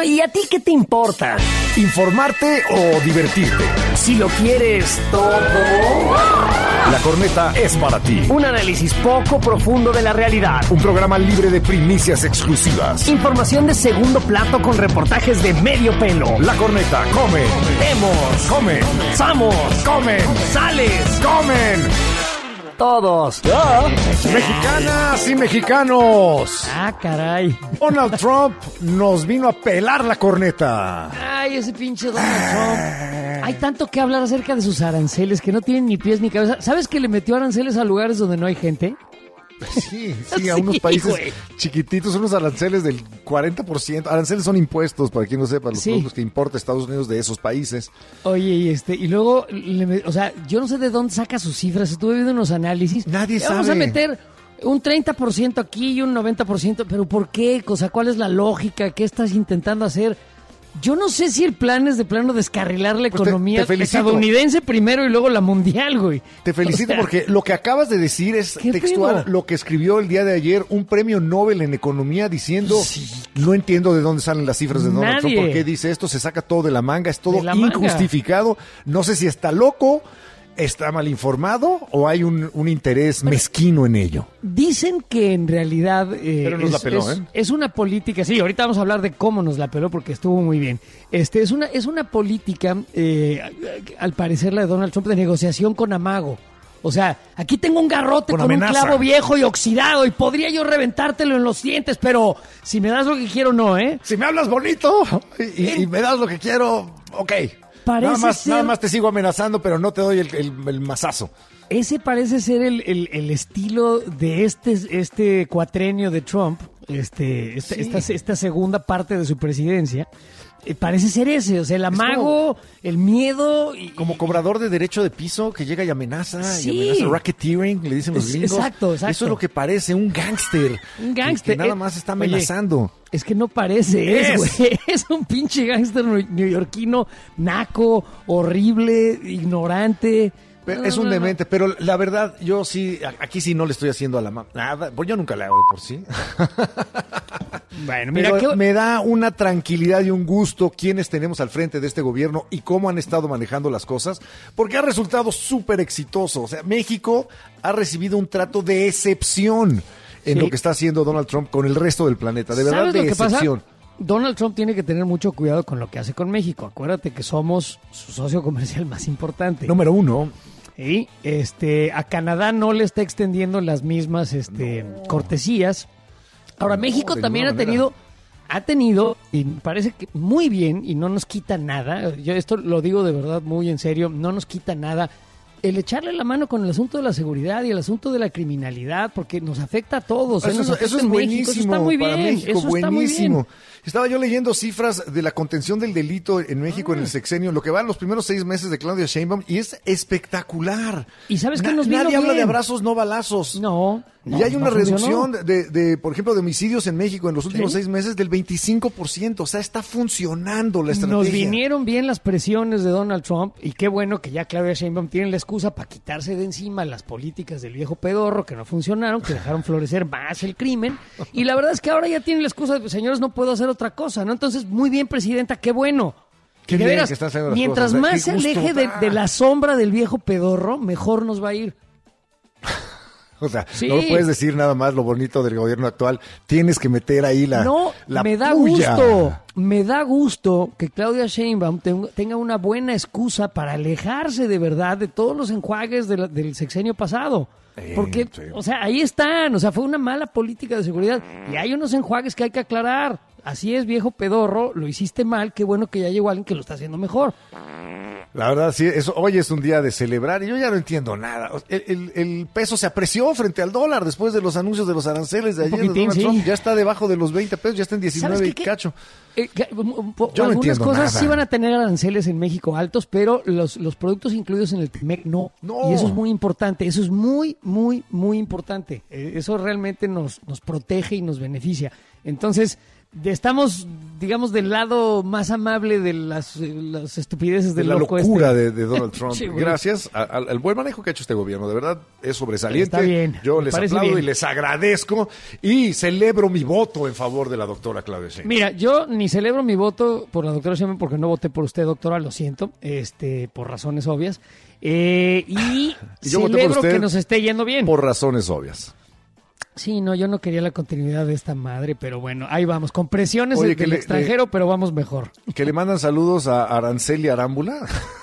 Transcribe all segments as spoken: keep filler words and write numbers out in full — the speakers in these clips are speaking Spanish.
¿y a ti qué te importa? ¿Informarte o divertirte? Si lo quieres todo. La Corneta es para ti. Un análisis poco profundo de la realidad. Un programa libre de primicias exclusivas. Información de segundo plato con reportajes de medio pelo. La Corneta come. Vemos. Come. Samos. Comen. Sales. Comen. Todos. ¿Ya? Mexicanas y mexicanos. Ah, caray. Donald Trump nos vino a pelar la corneta. Ay, ese pinche Donald Trump. Hay tanto que hablar acerca de sus aranceles que no tienen ni pies ni cabeza. ¿Sabes que le metió aranceles a lugares donde no hay gente? Sí, sí, a unos países güey. chiquititos, unos aranceles del cuarenta por ciento. Aranceles son impuestos, para quien no sepa, los Sí. productos que importa Estados Unidos de esos países. Oye, y este, y luego, le- o sea, yo no sé de dónde saca sus cifras. Estuve viendo unos análisis. Nadie Le Vamos sabe. a meter un treinta por ciento aquí y un noventa por ciento. ¿Pero por qué? O sea, ¿cuál es la lógica? ¿Qué estás intentando hacer? Yo no sé si el plan es de plano descarrilar la Pues te- economía te felicito. estadounidense primero y luego la mundial, güey. Te felicito O sea, porque lo que acabas de decir es ¿qué textual pedo? lo que escribió el día de ayer un premio Nobel en economía diciendo, Sí. no entiendo de dónde salen las cifras de Donald Nadie. Trump, por qué dice esto, se saca todo de la manga, es todo De la manga. injustificado, no sé si está loco, está mal informado o hay un, un interés mezquino en ello. Dicen que en realidad eh, Pero nos es, la peló, es- ¿eh? es una política, sí, ahorita vamos a hablar de cómo nos la peló porque estuvo muy bien. Este es una es una política, eh, al parecer la de Donald Trump, de negociación con amago. O sea, aquí tengo un garrote Con con, un amenaza. clavo viejo y oxidado y podría yo reventártelo en los dientes, pero si me das lo que quiero, no, ¿eh? Si me hablas bonito y, y- y me das lo que quiero, ok. Parece nada, más, ser- nada más te sigo amenazando, pero no te doy el, el, el mazazo. Ese parece ser el, el- el estilo de este, este cuatrenio de Trump, este, esta, Sí. esta, esta segunda parte de su presidencia. Eh, parece ser ese, o sea, el amago, el miedo. Y, Como cobrador de derecho de piso que llega y amenaza, Sí. y amenaza racketeering, le dicen los Es- gringos. exacto, exacto. Eso es lo que parece, un gángster. Un que- gángster. Que, nada Eh, más está oye, amenazando. Es que no parece, es, Es. güey. Es un pinche gángster neu- neoyorquino, naco, horrible, ignorante. Pero No, es un no, no. demente, pero la verdad, yo sí, a- aquí sí no le estoy haciendo a la mamá. Nada, pues yo nunca le hago de por sí. Bueno, mira, Pero qué- me da una tranquilidad y un gusto quienes tenemos al frente de este gobierno y cómo han estado manejando las cosas, porque ha resultado súper exitoso. O sea, México ha recibido un trato de excepción en Sí. lo que está haciendo Donald Trump con el resto del planeta. De verdad, ¿Sabes de lo que excepción. pasa? Donald Trump tiene que tener mucho cuidado con lo que hace con México. Acuérdate que somos su socio comercial más importante. Número uno. Y este, a Canadá no le está extendiendo las mismas este, cortesías. Ahora, No, México de también ha ninguna tenido, ha tenido, y me parece que muy bien, y no nos quita nada, yo esto lo digo de verdad muy en serio, no nos quita nada, el echarle la mano con el asunto de la seguridad y el asunto de la criminalidad, porque nos afecta a todos. ¿eh? Eso, Nos es- afecta eso es en México, buenísimo eso está muy bien, para México, eso está muy bien. buenísimo. Estaba yo leyendo cifras de la contención del delito en México en el sexenio, lo que va en los primeros seis meses de Claudia Sheinbaum, y es espectacular. ¿Y sabes qué Na- nos vino Nadie habla bien? de abrazos, no balazos. No, no, y hay no una funcionó. reducción de, de, por ejemplo, de homicidios en México en los últimos Sí. seis meses del veinticinco por ciento. O sea, está funcionando la estrategia. Nos vinieron bien las presiones de Donald Trump y qué bueno que ya Claudia Sheinbaum tiene la excusa para quitarse de encima las políticas del viejo pedorro que no funcionaron, que dejaron florecer más el crimen. Y la verdad es que ahora ya tienen la excusa de, señores, no puedo hacer otra cosa, ¿no? Entonces, muy bien, presidenta, qué bueno. Qué De bien veras, que están haciendo las mientras cosas, ¿eh? más Qué se gusto aleje de, da. de la sombra del viejo pedorro, mejor nos va a ir. O sea, Sí. no puedes decir nada más lo bonito del gobierno actual. Tienes que meter ahí la No, la me da puya. gusto, me da gusto que Claudia Sheinbaum ten- tenga una buena excusa para alejarse de verdad de todos los enjuagues de la- del sexenio pasado. Sí, Porque, sí. o sea, ahí están, o sea, fue una mala política de seguridad y hay unos enjuagues que hay que aclarar. Así es, viejo pedorro, lo hiciste mal, qué bueno que ya llegó alguien que lo está haciendo mejor. La verdad, sí, eso, hoy es un día de celebrar y yo ya no entiendo nada. El, el- el peso se apreció frente al dólar después de los anuncios de los aranceles de Un ayer de poquitín, Donald sí. Trump. Ya está debajo de los veinte pesos, ya está en ¿Sabes diecinueve qué? y ¿Qué? cacho. Eh, que, um, um, po- Yo no algunas entiendo cosas nada. sí van a tener aranceles en México altos, pero los, los productos incluidos en el T M E C no. No. Y eso es muy importante, eso es muy, muy, muy importante. Eh, eso realmente nos, nos protege y nos beneficia. Entonces, de- estamos, digamos, del lado más amable de las, eh, las estupideces De del la loco locura este. de, de Donald Trump. Sí, güey. Gracias a- al, al buen manejo que ha hecho este gobierno. De verdad, es sobresaliente. Está bien, Yo me les parece aplaudo bien. y les agradezco y celebro mi voto en favor de la doctora Claudia Sheinbaum. Mira, yo ni y celebro mi voto por la doctora Sheinbaum porque no voté por usted, doctora, lo siento, este, por razones obvias. Eh, y, y yo voté celebro por usted que nos esté yendo bien. Por razones obvias. Sí, no, yo no quería la continuidad de esta madre, pero bueno, ahí vamos, con presiones Oye, del, que del le- extranjero, le- pero vamos mejor. Que le mandan saludos a Araceli Arámbula.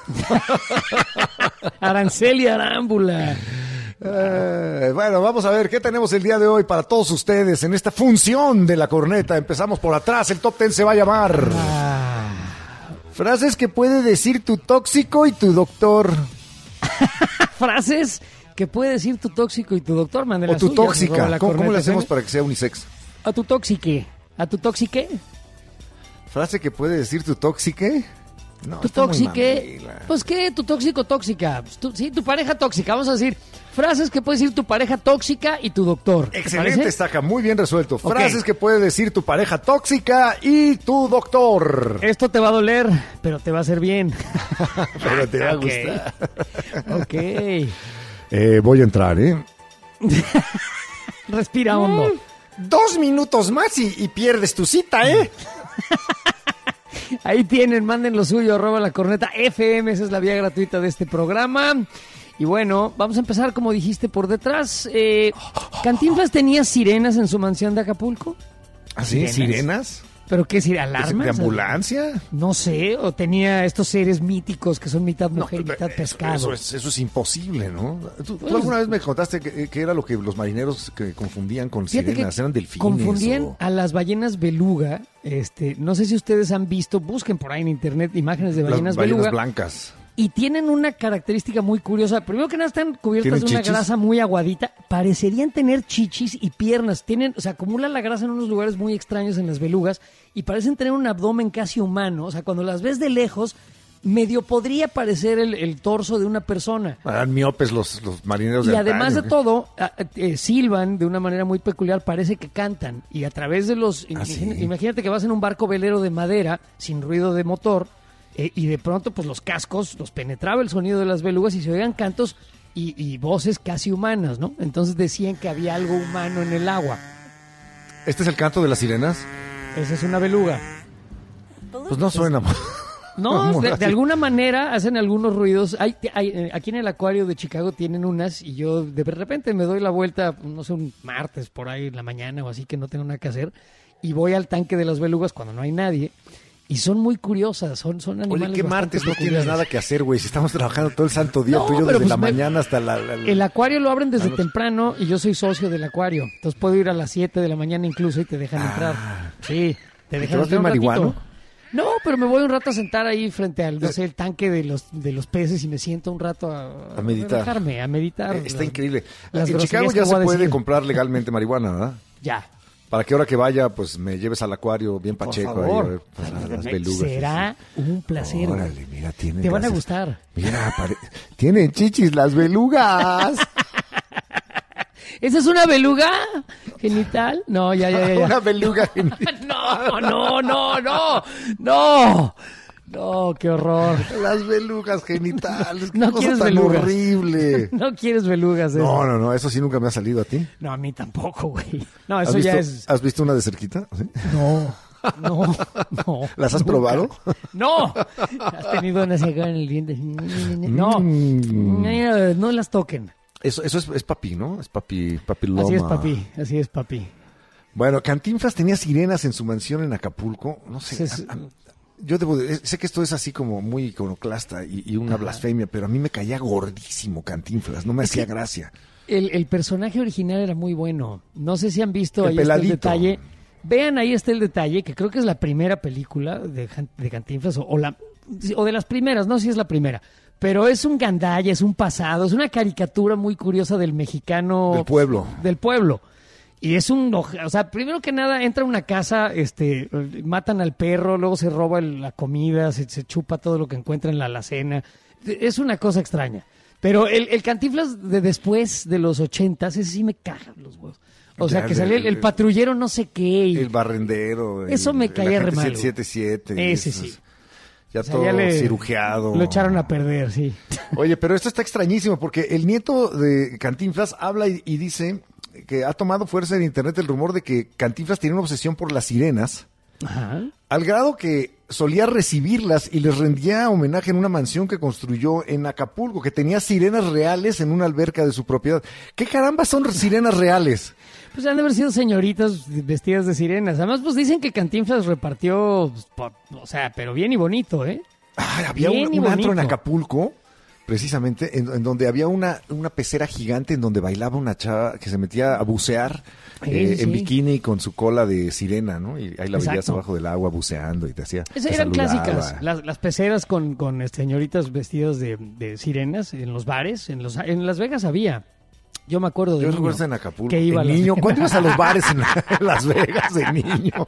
Araceli Arámbula. Eh, bueno, vamos a ver qué tenemos el día de hoy para todos ustedes en esta función de la corneta. Empezamos por atrás, el top ten se va a llamar Ah, frases que puede decir tu tóxico y tu doctor. frases que puede decir tu tóxico y tu doctor, mande O las tu suyas, tóxica. arroba la ¿Cómo, cómo le corneta hacemos F M. para que sea unisex? A tu tóxique. ¿A tu tóxique? Frase que puede decir tu tóxique. No, Tu está muy tóxique. mamila. Pues qué, tu tóxico tóxica. Pues, tu- sí, tu pareja tóxica. Vamos a decir frases que puede decir tu pareja tóxica y tu doctor. ¿Te Excelente, parece? Estaca, muy bien resuelto. Ok. Frases que puede decir tu pareja tóxica y tu doctor. Esto te va a doler, pero te va a hacer bien. Pero te va a Ok. gustar. Ok. Eh, voy a entrar, ¿eh? Respira hondo. Dos minutos más y, y pierdes tu cita, ¿eh? Ahí tienen, manden lo suyo, arroba la corneta F M, esa es la vía gratuita de este programa. Y bueno, vamos a empezar como dijiste por detrás. Eh, ¿Cantinflas tenía sirenas en su mansión de Acapulco? ¿Así? Sirenas. ¿Sirenas? ¿Pero qué sir- alarmas? ¿De ambulancia? No sé, o tenía estos seres míticos que son mitad mujer y mitad Eso- pescado. Eso, es, eso es imposible, ¿no? ¿Tú, tú Pues- alguna vez me contaste que, que era lo que los marineros que confundían con Fíjate sirenas? que ¿Eran delfines? confundían o- a las ballenas beluga. Este, no sé si ustedes han visto, busquen por ahí en internet imágenes de Las ballenas, ballenas beluga. blancas. Y tienen una característica muy curiosa. Primero que nada están cubiertas ¿Tienen de una chichis? grasa muy aguadita. Parecerían tener chichis y piernas. Tienen, se acumula la grasa en unos lugares muy extraños en las belugas y parecen tener un abdomen casi humano. O sea, cuando las ves de lejos, medio podría parecer el, el torso de una persona. Eran miopes los, los marineros Y de además de antaño, ¿qué? todo, a- eh, silban de una manera muy peculiar, parece que cantan. Y a través de los... ¿Ah, imagina- sí? Imagínate que vas en un barco velero de madera, sin ruido de motor, eh, y de pronto pues los cascos, los penetraba el sonido de las belugas y se oían cantos y, y voces casi humanas, ¿no? Entonces decían que había algo humano en el agua. ¿Este es el canto de las sirenas? Esa es una beluga. Pues no suena. No, Como de, de así. alguna manera hacen algunos ruidos. Hay, hay, eh, aquí en el acuario de Chicago tienen unas y yo de repente me doy la vuelta, no sé, un martes por ahí en la mañana o así que no tengo nada que hacer y voy al tanque de las belugas cuando no hay nadie y son muy curiosas, son, son animales Oye, ¿qué bastante martes no tienes peculiares. nada que hacer, güey? Si estamos trabajando todo el santo día, No, tú y yo pero desde pues la me- mañana hasta la... la- la- El acuario lo abren desde Ah, no. temprano y yo soy socio del acuario, entonces puedo ir a las siete de la mañana incluso y te dejan Ah. entrar. Sí, te ¿Y dejan te vas entrar bien un ratito. marihuano? No, pero me voy un rato a sentar ahí frente al, no sé, el tanque de los de los peces y me siento un rato a, A meditar. relajarme, a meditar. Eh, Está Las- increíble. las En Chicago groserías ya que se voy a puede decir. comprar legalmente marihuana, ¿verdad? Ya. Para que ahora que vaya, pues me lleves al acuario bien Por pacheco. favor. Ahí, a ver, pues, a las Me- belugas. Será un placer. güey. Órale, mira, tienen... Te van a gracias. gustar. Mira, pare- tienen chichis las belugas. ¿Esa es una beluga genital? No, ya, ya, ya. ya. Una beluga. No, no, no, no, no. No, qué horror. Las belugas genitales. Qué No cosa quieres tan belugas. horrible. No quieres belugas. eso. No, no, no, eso sí nunca me ha salido a ti. No, a mí tampoco, güey. No, ¿Has eso visto, ya es... ¿Has visto una de cerquita? ¿Sí? No, no, no. ¿Las has nunca. probado? No. ¿Has tenido una ciega en el diente? No. Mm. No, no las toquen. Eso, eso es, es papi, ¿no? Es papi, papiloma. Así es, papi. Así es, papi. Bueno, Cantinflas tenía sirenas en su mansión en Acapulco. No sé. Sí, sí. a- a- yo debo de- sé que esto es así como muy iconoclasta y, y una blasfemia, pero a mí me caía gordísimo Cantinflas. No me Es hacía que- gracia. El, el personaje original era muy bueno. No sé si han visto, El ahí está el peladito. detalle. Vean, ahí está el detalle, que creo que es la primera película de, Jan- de Cantinflas, o, o la, o de las primeras, no sé si es la primera. Pero es un gandalla, es un pasado, es una caricatura muy curiosa del mexicano... Del pueblo. Del pueblo. Y es un... O sea, primero que nada, entra a una casa, este, matan al perro, luego se roba el- la comida, se, se chupa todo lo que encuentra en la alacena. Es una cosa extraña. Pero el, el Cantinflas de después de los ochentas, ese sí me caga los huevos. O sea, Ya, que de- salía el, el de- patrullero no sé qué. Y, El barrendero. Eso el- me el caía re agente mal, siete siete siete. Ese esos- sí. Ya o sea, todo ya le- cirugiado. Lo echaron a perder, sí. Oye, pero esto está extrañísimo porque el nieto de Cantinflas habla y, y dice que ha tomado fuerza en internet el rumor de que Cantinflas tiene una obsesión por las sirenas Ajá. Al grado que solía recibirlas y les rendía homenaje en una mansión que construyó en Acapulco, que tenía sirenas reales en una alberca de su propiedad. ¿Qué caramba son sirenas reales? Pues han de haber sido señoritas vestidas de sirenas. Además, pues dicen que Cantinflas repartió, pues, por- o sea, pero bien y bonito, ¿eh? Ah, había Bien un, y un antro en bonito. Acapulco, precisamente, en, en donde había una, una pecera gigante en donde bailaba una chava que se metía a bucear Sí, eh, sí, en sí. bikini con su cola de sirena, ¿no? Y ahí la veías Exacto. abajo del agua buceando y te hacía... Esas te eran saludaba. clásicas, las, las peceras con, con este, señoritas vestidas de, de sirenas en los bares, en los en Las Vegas había. Yo me acuerdo de Yo niño recuerdo en Acapulco. que iba a de Las niño. Vegas. ¿Cuándo ibas a los bares en, en Las Vegas de niño?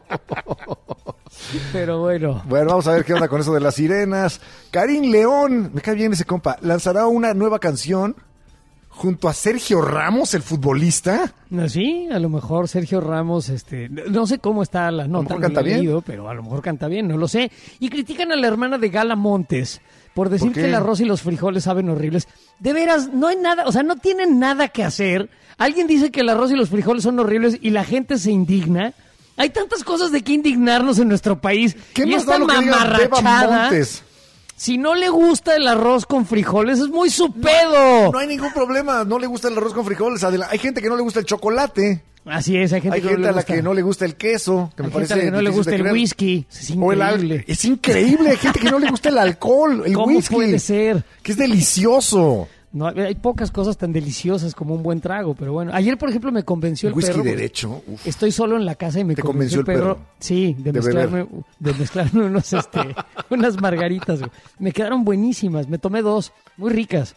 Pero bueno, Bueno, vamos a ver qué onda con eso de las sirenas. Karim León, me cae bien ese compa, lanzará una nueva canción junto a Sergio Ramos, el futbolista. no, sí, a lo mejor Sergio Ramos, este, no sé cómo está la nota, mejor no canta la he bien. leído, pero a lo mejor canta bien, no lo sé. Y critican a la hermana de Gala Montes por decir ¿Por qué? que el arroz y los frijoles saben horribles. De veras, no hay nada, o sea, no tienen nada que hacer. Alguien dice que el arroz y los frijoles son horribles y la gente se indigna. Hay tantas cosas de qué indignarnos en nuestro país. ¿Qué y más esta da lo que diga Beba mamarrachada, Montes? si no le gusta el arroz con frijoles, es muy su pedo. No hay ningún problema, no le gusta el arroz con frijoles. Adela- Hay gente que no le gusta el chocolate. Así es, hay gente, Hay que gente no a le la gusta. que no le gusta el queso, que me Hay gente parece a la que no le difícil gusta de el creer. whisky. Es O el al- increíble. es increíble, hay gente que no le gusta el alcohol, el ¿Cómo whisky. puede ser? Que es delicioso. No, hay pocas cosas tan deliciosas como un buen trago, pero bueno. Ayer, por ejemplo, me convenció El el whisky perro. porque derecho, uf. Estoy solo en la casa y me ¿Te convenció, convenció el perro? Sí, de, De mezclarme, de mezclarme unos, este, unas margaritas. Güey. Me quedaron buenísimas. Me tomé dos, muy ricas.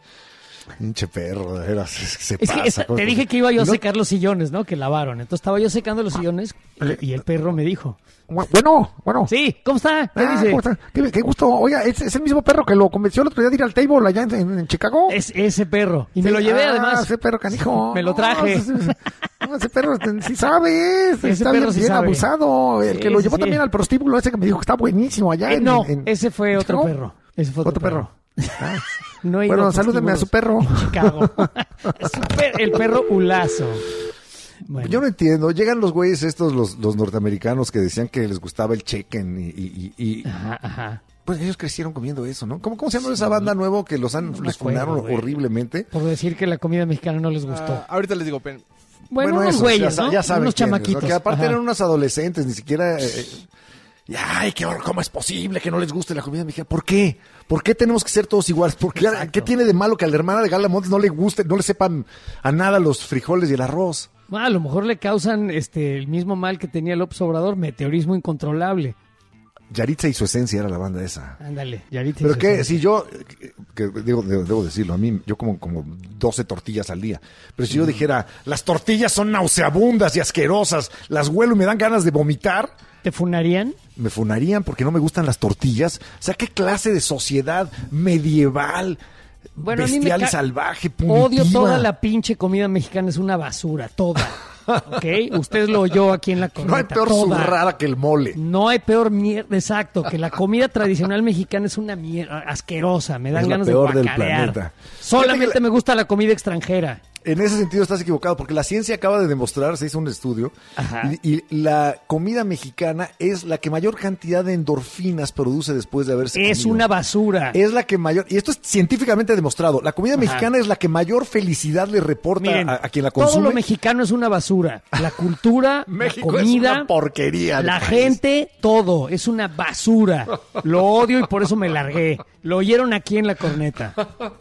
Pinche perro, de veras, es que se Es que pasa. esta- con- te dije que iba yo a No- secar los sillones, ¿no? Que lavaron. Entonces estaba yo secando los sillones y, y el perro me dijo. Bueno, bueno. Sí, ¿cómo está? ¿Qué Ah, dice? ¿cómo está? Qué, qué gusto. Oiga, ¿es, es el mismo perro que lo convenció el otro día de ir al table allá en, en- en Chicago. Es ese perro. Y me lo llevé Ah, además. Ese perro canijo. Me lo traje. No, ese, no, ese perro este, sí sabe. es, Ese está perro bien, sí bien sabe. abusado. El Sí, que lo sí, llevó sí. también al prostíbulo ese que me dijo que está buenísimo allá. Eh, en- no, en- ese fue otro ¿no? perro. Ese fue otro, Otro perro. perro. No he ido Bueno, a salúdeme a su perro. en Chicago. Es un per- el perro Ulazo. Bueno, Yo no entiendo, llegan los güeyes estos, los, los norteamericanos que decían que les gustaba el chicken y, y- y- y- Ajá, ajá. pues ellos crecieron comiendo eso, ¿no? ¿Cómo, cómo se llama esa banda nueva que los han, No me los acuerdo, fundaron güey. horriblemente? Por decir que la comida mexicana no les gustó. Ah, ahorita les digo, pen- bueno, unos esos, güeyes, ya, sa- ¿no? ya saben unos quiénes, ¿no? chamaquitos. Que aparte Ajá. eran unos adolescentes, ni siquiera... eh, eh, y, ay, qué hor- ¿cómo es posible que no les guste la comida mexicana? ¿Por qué? ¿Por qué tenemos que ser todos iguales? ¿Por qué, ¿Qué tiene de malo que a la hermana de Gala Montes no le guste, no le sepan a nada los frijoles y el arroz? Ah, a lo mejor le causan este el mismo mal que tenía López Obrador, meteorismo incontrolable. Yaritza y su esencia era la banda esa. Ándale, Yarita. Pero hizo que eso. si yo, que digo, debo, debo decirlo, a mí yo como, como doce tortillas al día, pero si yo dijera, las tortillas son nauseabundas y asquerosas, las huelo y me dan ganas de vomitar, ¿Te funarían? me funarían porque no me gustan las tortillas. O sea, ¿qué clase de sociedad medieval, Bueno, a mí me bestial y ca- salvaje, punitiva? Odio toda la pinche comida mexicana, es una basura, toda. ¿Ok? Usted lo oyó aquí en la corneta. No hay peor toda. zurrada que el mole. No hay peor mierda, exacto, que la comida tradicional mexicana es una mierda asquerosa, me dan Es la ganas de peor del guacarear. planeta. Solamente Fíjate que la- me gusta la comida extranjera. En ese sentido estás equivocado, porque la ciencia acaba de demostrar, se hizo un estudio, Ajá. y, y la comida mexicana es la que mayor cantidad de endorfinas produce después de haberse Es comido. una basura. Es la que mayor, y esto es científicamente demostrado, la comida Ajá. mexicana es la que mayor felicidad le reporta Miren, a, a quien la todo consume. lo mexicano es una basura. La cultura, México la es comida, una porquería de la país. gente, todo. Es una basura. Lo odio y por eso me largué. Lo oyeron aquí en la corneta.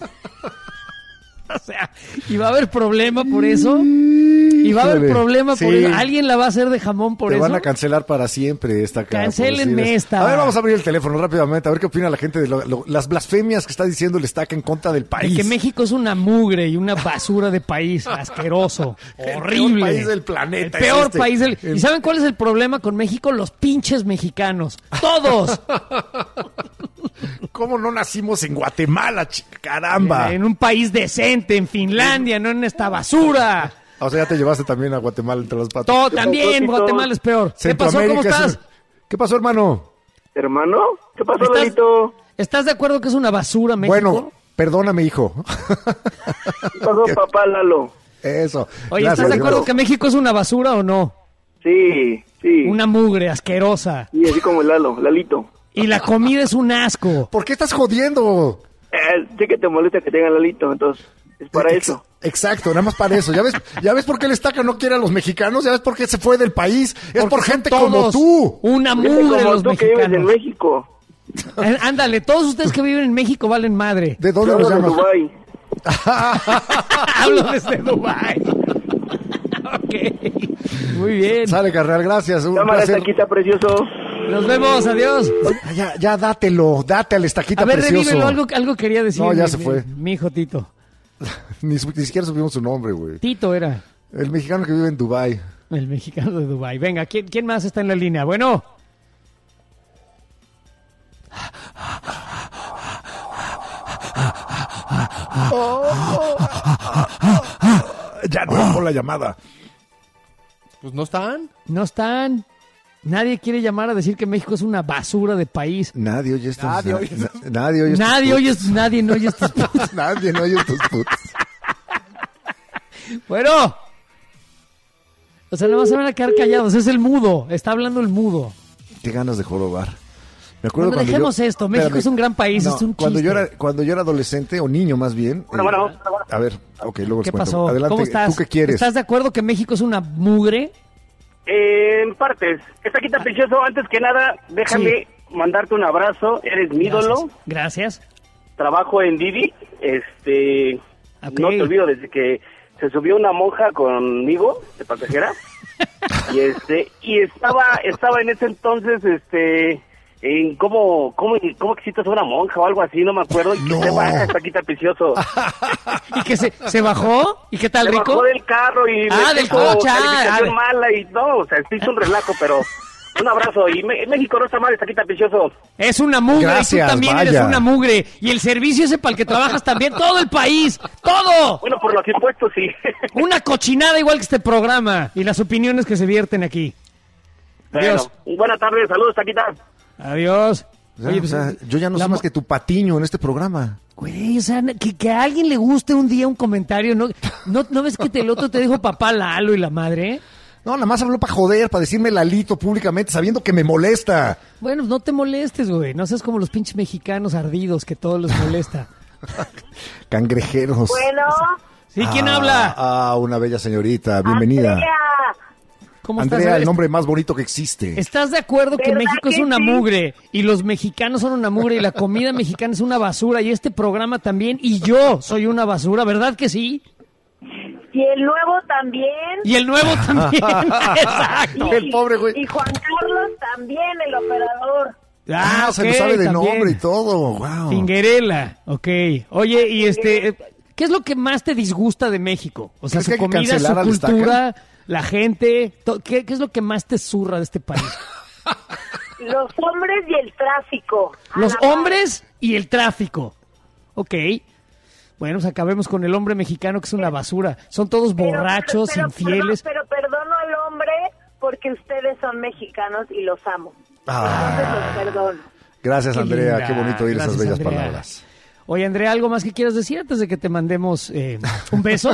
O sea, y va a haber problema por eso. Y va a haber Híjole, problema por sí. eso. ¿Alguien la va a hacer de jamón por Te eso? van a cancelar para siempre esta cara. por Cancélenme decir eso. esta. A ver, vamos a abrir el teléfono rápidamente, a ver qué opina la gente de lo- lo- las blasfemias que está diciendo el Estaca en contra del De país. que México es una mugre y una basura de país. Asqueroso. El Horrible. peor país del planeta El es peor este. país del... El- ¿Y saben cuál es el problema con México? Los pinches mexicanos. Todos. ¿Cómo no nacimos en Guatemala, ch- caramba? En un país decente, en Finlandia, no en esta basura. O sea, ya te llevaste también a Guatemala entre las patas. Todo también, Guatemala es peor. ¿Qué pasó? ¿Cómo Centroamérica es- estás? ¿Qué pasó, hermano? Hermano, ¿qué pasó, ¿Estás, Lalito? ¿Estás de acuerdo que es una basura México? Bueno, perdóname, hijo. ¿Qué pasó, papá Lalo? Eso. Oye, Gracias, ¿estás de acuerdo gracias. que México es una basura o no? Sí, sí. Una Una mugre asquerosa. Y así como el Lalo, Lalito. Y la comida es un asco. ¿Por qué estás jodiendo? Eh, sé que te molesta que tengan Lalito, entonces es para Ex- eso. Exacto, nada más para eso. ¿Ya ves, ya ves por qué el Estaca no quiere a los mexicanos? ¿Ya ves por qué se fue del país? Es Porque por son gente como todos tú. Una Gente mugre como los tú que vives en mexicanos. México. Eh, Ándale, todos ustedes que viven en México valen madre. ¿De dónde Yo los hablo de llamas? Dubái. Hablo desde Dubái. Ok, muy bien. Sale, carnal, gracias. Un Cámara, placer. Estaquita precioso. Nos vemos, adiós. Ah, Ya, ya dátelo, date al Estaquita A ver, precioso. revívelo, algo, algo quería decir. No, ya mi- se fue. Mi, mi hijo Tito. Ni, su- ni siquiera supimos su nombre, güey. Tito era El mexicano que vive en Dubái. el mexicano de Dubái. Venga, ¿quién, ¿quién más está en la línea? Bueno. Ya no con la llamada. Pues no están. No están. Nadie quiere llamar a decir que México es una basura de país. Nadie oye estos. Nadie oye na- nadie oye estos Nadie putos. oye, nadie no oye estos putos. Nadie no oye estos putos. Bueno. O sea, nada más se van a quedar callados. Es el mudo. Está hablando el mudo. Qué ganas de jorobar. Me acuerdo Bueno, cuando dejemos yo- esto. México es un gran país, es un cuando chiste. yo era Cuando yo era adolescente, o niño más bien. Bueno, eh, bueno, bueno, bueno. A ver, ok, luego les ¿Qué cuento. pasó? Adelante, ¿Cómo estás? ¿tú qué quieres? ¿Estás de acuerdo que México es una mugre? Eh, en partes. Estaquita precioso, antes que nada, déjame mandarte un abrazo. Eres mi ídolo. Gracias. Trabajo en Didi. Este, Ok. no te olvido desde que se subió una monja conmigo de pasajera. y este, y estaba, estaba en ese entonces, este, en cómo, cómo, cómo existe una monja o algo así, no me acuerdo. Y No. que se baja, Estaquita precioso. ¿Y que se, se bajó? ¿Y qué tal, Se Rico? bajó del carro y Ah, me del puso coche, ah, calificación ah. mala y no, o sea, se hizo un relajo, pero un abrazo. Y Me- México no está mal, Estaquita precioso. Es una mugre, y Gracias, tú también vaya. eres una mugre. Y el servicio ese para el que trabajas también, todo el país, todo. Bueno, por los impuestos sí. Una cochinada igual que este programa y las opiniones que se vierten aquí. Adiós. Bueno, buena tarde, saludos, Estaquita. Adiós. O sea, Oye, o pues, sea, yo ya no la soy mo- más que tu patiño en este programa. Güey, o sea, que, que a alguien le guste un día un comentario, ¿no? ¿No, no ves que te- el otro te dijo papá Lalo y la madre? No, nada más habló para joder, para decirme Lalito públicamente, sabiendo que me molesta. Bueno, no te molestes, güey. No seas como los pinches mexicanos ardidos que todo les molesta. Cangrejeros. Bueno, ¿Sí? ¿Quién Ah, habla? Ah, una bella señorita, bienvenida. Andrea, ¿Cómo estás? Andrea, A ver, el nombre más bonito que existe. ¿Estás de acuerdo que ¿Verdad México es que una sí? mugre y los mexicanos son una mugre y la comida mexicana es una basura y este programa también y yo soy una basura, ¿verdad que sí? y el nuevo también. Y el nuevo también. Exacto. El pobre güey. Y Juan Carlos también, el operador. Ah, se lo ok, sabe de también. nombre y todo. Wow. Finguerela, ok. Oye, y este, eh, ¿qué es lo que más te disgusta de México? O sea, ¿Crees su que hay que comida, su cancelar al Estaca? cultura, la gente. to- ¿Qué, ¿Qué es lo que más te zurra de este país? Los hombres y el tráfico. A Los la par. hombres y el tráfico. Ok. Bueno, pues acabemos con el hombre mexicano que es una basura. Son todos Pero- borrachos, pero- infieles. Pero, pero perdono al hombre porque ustedes son mexicanos y los amo. Ah. Entonces los perdono. Gracias, Qué Andrea. linda. Qué bonito oír esas Gracias, bellas Andrea. palabras. Oye, Andrea, ¿algo más que quieras decir antes de que te mandemos eh, un beso?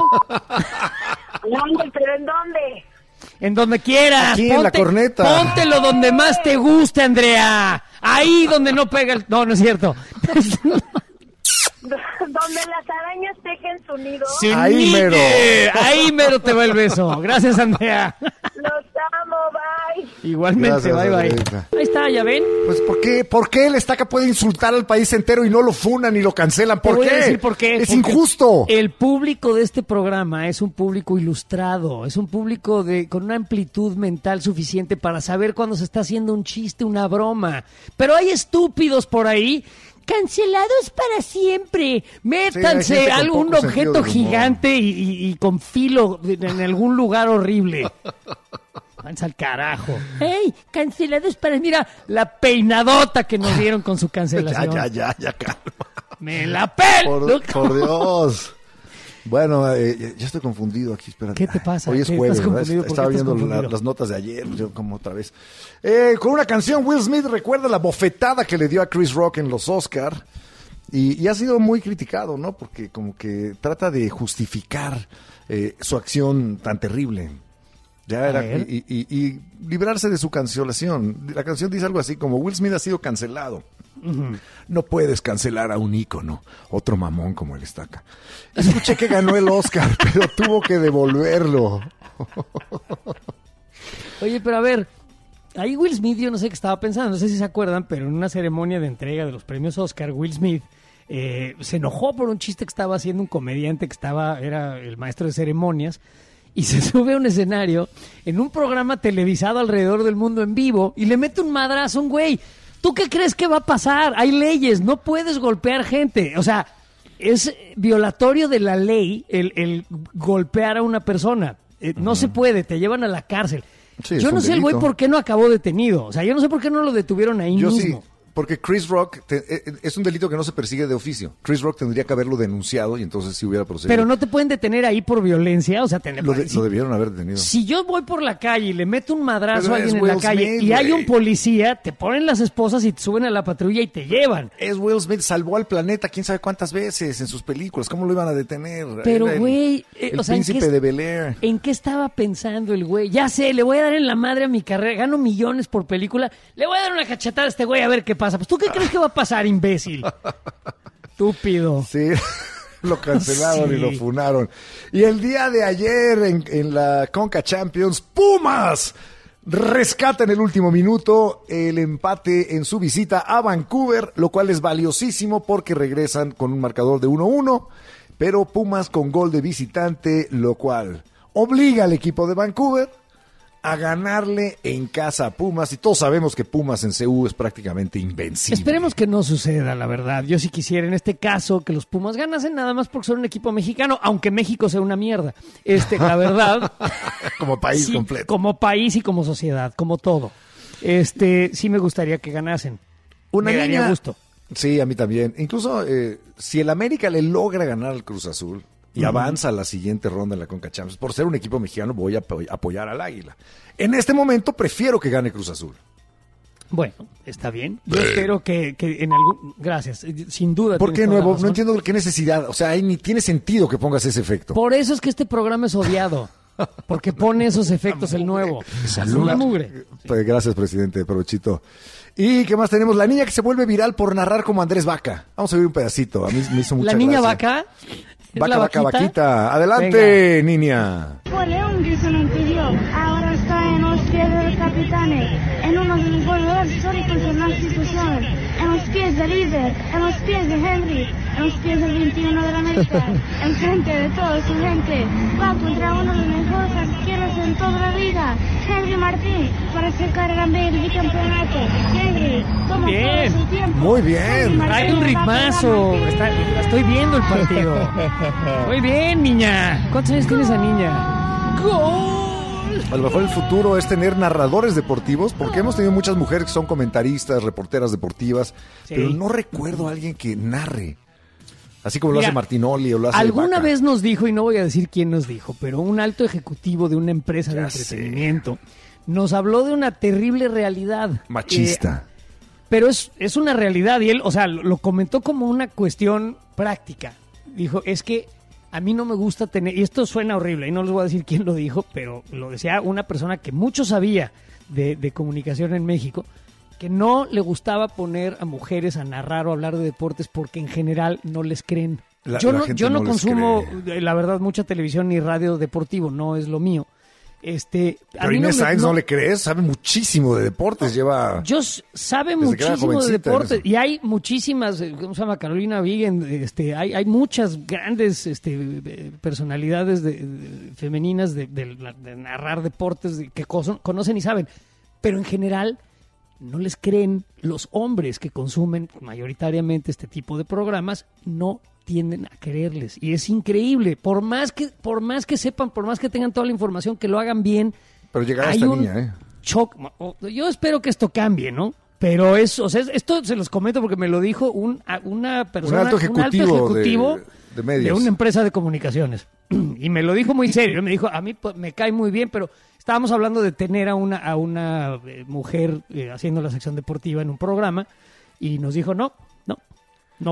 No, pero ¿en dónde? En donde quieras. Aquí, en la corneta. Póntelo donde más te guste, Andrea. Ahí donde no pega el... No, no es cierto. Donde las arañas tejen su nido. Se Ahí unite. mero. Ahí mero te va el beso. Gracias, Andrea. Los amo, bye. Igualmente, Gracias, bye, bye. Andreita. Ahí está, ¿ya ven? Pues, ¿por qué? ¿Por qué el Estaca puede insultar al país entero y no lo funan y lo cancelan? Te ¿Por voy qué? a decir por qué. Es Porque injusto. El público de este programa es un público ilustrado, es un público de con una amplitud mental suficiente para saber cuando se está haciendo un chiste, una broma. Pero hay estúpidos por ahí. Cancelados para siempre. Métanse gente con algún poco sentido objeto del humor. gigante y, y- y con filo en algún lugar horrible. Váyanse al carajo. ¡Ey! Cancelados para... Mira, la peinadota que nos dieron con su Ya, cancelación. ya, ya, ya, calma. ¡Me la pelo! Por, por Dios. Bueno, eh, ya estoy confundido aquí, espérate. ¿Qué te pasa? Hoy es ¿Qué? jueves, ¿Estás ¿verdad? confundido? ¿Por qué Estaba estás viendo la- confundido? las notas de ayer, yo como otra vez. Eh, con una canción, Will Smith recuerda la bofetada que le dio a Chris Rock en los Oscar. Y, y ha sido muy criticado, ¿no? Porque como que trata de justificar eh, su acción tan terrible. Ya A era, ver. y, y, y librarse de su cancelación. La canción dice algo así como, Will Smith ha sido cancelado. Ujú. No puedes cancelar a un ícono, otro mamón como el Estaca. Escuché que ganó el Oscar, pero tuvo que devolverlo. Oye, pero a ver, ahí Will Smith, yo no sé qué estaba pensando, no sé si se acuerdan, pero en una ceremonia de entrega de los premios Oscar, Will Smith eh, se enojó por un chiste que estaba haciendo un comediante que estaba, era el maestro de ceremonias, y se sube a un escenario en un programa televisado alrededor del mundo en vivo y le mete un madrazo a un güey. ¿Tú qué crees que va a pasar? Hay leyes, no puedes golpear gente. O sea, es violatorio de la ley el, el golpear a una persona. Eh, no se puede, te llevan a la cárcel. Sí, es yo un no sé el güey delito. por qué no acabó detenido. O sea, yo no sé por qué no lo detuvieron ahí Yo mismo. sí, porque Chris Rock te- eh, es un delito que no se persigue de oficio. Chris Rock tendría que haberlo denunciado y entonces sí hubiera procedido. Pero no te pueden detener ahí por violencia. O sea, te- Lo, de- si, lo debieron haber detenido. si yo voy por la calle y le meto un madrazo Pero a alguien es en la Will calle Smith, y hay güey. un policía, te ponen las esposas y te suben a la patrulla y te llevan. Es Will Smith, salvó al planeta quién sabe cuántas veces en sus películas. ¿Cómo lo iban a detener? Pero, Era el- güey, eh, el o sea, ¿en qué príncipe es- de Bel-Air. ¿En qué estaba pensando el güey? Ya sé, le voy a dar en la madre a mi carrera, gano millones por película, le voy a dar una cachetada a este güey a ver qué pasa. Pues tú qué crees que va a pasar, imbécil. Estúpido. Sí, lo cancelaron Sí. y lo funaron. Y el día de ayer en, en la Conca Champions, Pumas rescata en el último minuto el empate en su visita a Vancouver, lo cual es valiosísimo porque regresan con un marcador de uno uno, pero Pumas con gol de visitante, lo cual obliga al equipo de Vancouver a ganarle en casa a Pumas, y todos sabemos que Pumas en C U es prácticamente invencible. Esperemos que no suceda, la verdad. Yo sí quisiera en este caso que los Pumas ganasen nada más porque son un equipo mexicano, aunque México sea una mierda. Este, la verdad. Como país sí, completo. Como país y como sociedad, como todo. Este, sí me gustaría que ganasen. Una me daría niña- gusto. Sí, a mí también. Incluso eh, si el América le logra ganar al Cruz Azul y Ujú. avanza a la siguiente ronda en la Conca Champions, por ser un equipo mexicano voy a apo- apoyar al Águila. En este momento prefiero que gane Cruz Azul. Bueno, está bien. Yo espero que, que en algún... Gracias, sin duda. ¿Por qué tienes toda la nuevo? razón. No entiendo qué necesidad. O sea, ahí ni tiene sentido que pongas ese efecto. Por eso es que este programa es odiado. Porque pone esos efectos el nuevo. Salud. La mugre. Pues gracias, presidente, provechito. ¿Y qué más tenemos? La niña que se vuelve viral por narrar como Andrés Vaca. Vamos a ver un pedacito. A mí me hizo mucha La niña gracia. vaca. ¿Es Vaca, la vaca, vaquita? vaquita. Adelante, niña. Fue León que se lo impidió. Ahora está en los pies de los capitanes, en uno de los goleadores históricos de la institución, en los pies del líder, en los pies de Henry, en los pies del veintiuno de la América, en frente de toda su gente. Va contra uno de los mejores arqueros en toda la liga, Henry Martín, para sacar el el bicampeonato. Henry, toma Bien. todo su tiempo. Muy bien. Henry Martín Trae un va a ritmazo. pegar Martín. Está- estoy viendo el partido. Muy bien, niña. ¿Cuántos años tiene esa niña? ¡Gol! A lo mejor el futuro es tener narradores deportivos, porque hemos tenido muchas mujeres que son comentaristas, reporteras deportivas, Sí. pero no recuerdo a alguien que narre. Así como lo Mira, hace Martinoli o lo hace Alguna Vaca. vez nos dijo, y no voy a decir quién nos dijo, pero un alto ejecutivo de una empresa de Ya sé. entretenimiento nos habló de una terrible realidad. Machista. Eh, pero es, es una realidad y él, o sea, lo, lo comentó como una cuestión práctica. Dijo, es que a mí no me gusta tener, y esto suena horrible, y no les voy a decir quién lo dijo, pero lo decía una persona que mucho sabía de, de comunicación en México, que no le gustaba poner a mujeres a narrar o hablar de deportes porque en general no les creen. La- yo la no, gente yo no, no les consumo, cree. eh, la verdad, mucha televisión ni radio deportivo, no es lo mío. Este, a Pero mí Inés me- Sainz no, le crees, sabe muchísimo de deportes, lleva... yo s- sabe Desde que era muchísimo de jovencita en deportes eso. y hay muchísimas, eh, ¿cómo se llama? Carolina Vigen, este, hay, hay muchas grandes este, eh, personalidades de, de- femeninas de, de la- de narrar deportes de- que coso- conocen y saben, pero en general no les creen. Los hombres que consumen mayoritariamente este tipo de programas no tienden a creerles y es increíble, por más que por más que sepan, por más que tengan toda la información, que lo hagan bien. Pero llegará hay esta un niña, ¿eh? shock. Yo espero que esto cambie, ¿no? Pero es, o sea, esto se los comento porque me lo dijo un, a- una persona, Un alto ejecutivo de- de medios. de una empresa de comunicaciones. Y me lo dijo muy serio. Me dijo, a mí pues, me cae muy bien, pero estábamos hablando de tener a una, a una eh, mujer eh, haciendo la sección deportiva en un programa y nos dijo, no, no, no va.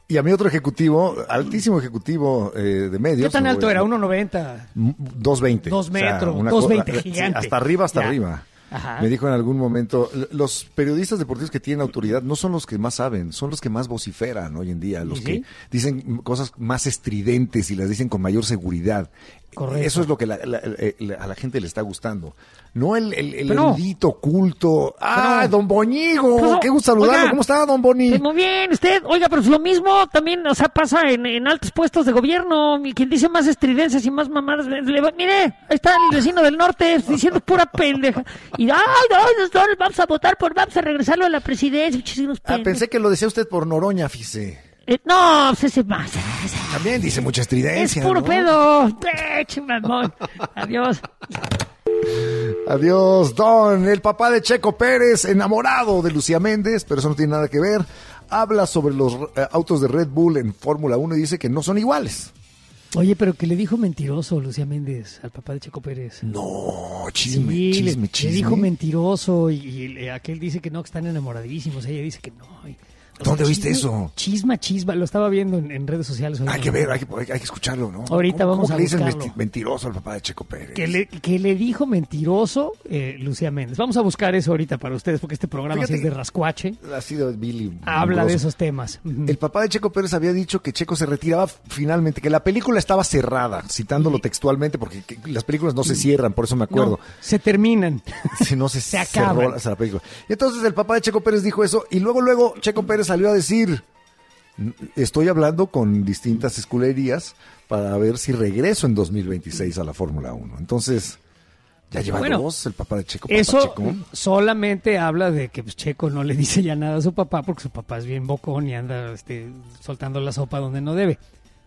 Y a mí otro ejecutivo, altísimo ejecutivo eh, de medios. ¿Qué tan no alto voy a- era? uno noventa. dos veinte. Dos metros, una dos co- veinte, sí, gigante. hasta arriba, hasta Ya. arriba. Ajá. Me dijo en algún momento, l- los periodistas deportivos que tienen autoridad no son los que más saben, son los que más vociferan hoy en día, los ¿Sí? que dicen cosas más estridentes y las dicen con mayor seguridad. Correcto. Eso es lo que la- la- la- a la gente le está gustando. No el, el, el Pero- erudito culto. ¡Ah, Pero- don Boñigo! Pero- ¡Qué gusto saludarlo! oiga, ¿Cómo está, don Boni? Pues muy bien, usted, oiga, pero es lo mismo también, o sea, pasa en, en altos puestos de gobierno, y quien dice más estridencias y más mamadas, le- le va- mire, ahí está el vecino del norte diciendo pura pendeja, y ay, no, no, no, vamos a votar por, vamos a regresarlo a la presidencia, muchísimos Ah, pensé que lo decía usted por Noroña, fíjese. Eh, no, pues ese más, También dice mucha es estridencia, puro ¿no? pedo, eh, chimamón, adiós. Adiós, Don, el papá de Checo Pérez, enamorado de Lucía Méndez, pero eso no tiene nada que ver. Habla sobre los eh, autos de Red Bull en Fórmula uno y dice que no son iguales. Oye, pero que le dijo mentiroso Lucía Méndez al papá de Checo Pérez. No, chisme, Sí, le- chisme, le, chisme. dijo mentiroso y, y le- aquel dice que no, que están enamoradísimos. Ella dice que no. y- o ¿Dónde sea, oíste chisme- eso? Chisma, chisma. Lo estaba viendo en, en redes sociales. Hay ahorita. que ver, hay que, hay que escucharlo, ¿no? Ahorita ¿Cómo- vamos cómo a que le dicen buscarlo. menti- mentiroso al papá de Checo Pérez? Que le, que le dijo mentiroso eh, Lucía Méndez. Vamos a buscar eso ahorita para ustedes porque este programa Fíjate sí es de que- rascuache. Ha sido Billy. Habla Grosso. de esos temas. Ujú. El papá de Checo Pérez había dicho que Checo se retiraba finalmente, que la película estaba cerrada, citándolo textualmente, porque que- las películas no se cierran, por eso me acuerdo. No, se terminan. Si no se, Se cerró acaban. la, la película. Y entonces el papá de Checo Pérez dijo eso, y luego, luego Checo Pérez salió a decir, estoy hablando con distintas escuderías para ver si regreso en dos mil veintiséis a la Fórmula uno. Entonces, ya lleva Bueno, dos el papá de Checo. papá Eso Checo. solamente habla de que pues, Checo no le dice ya nada a su papá porque su papá es bien bocón y anda este, soltando la sopa donde no debe.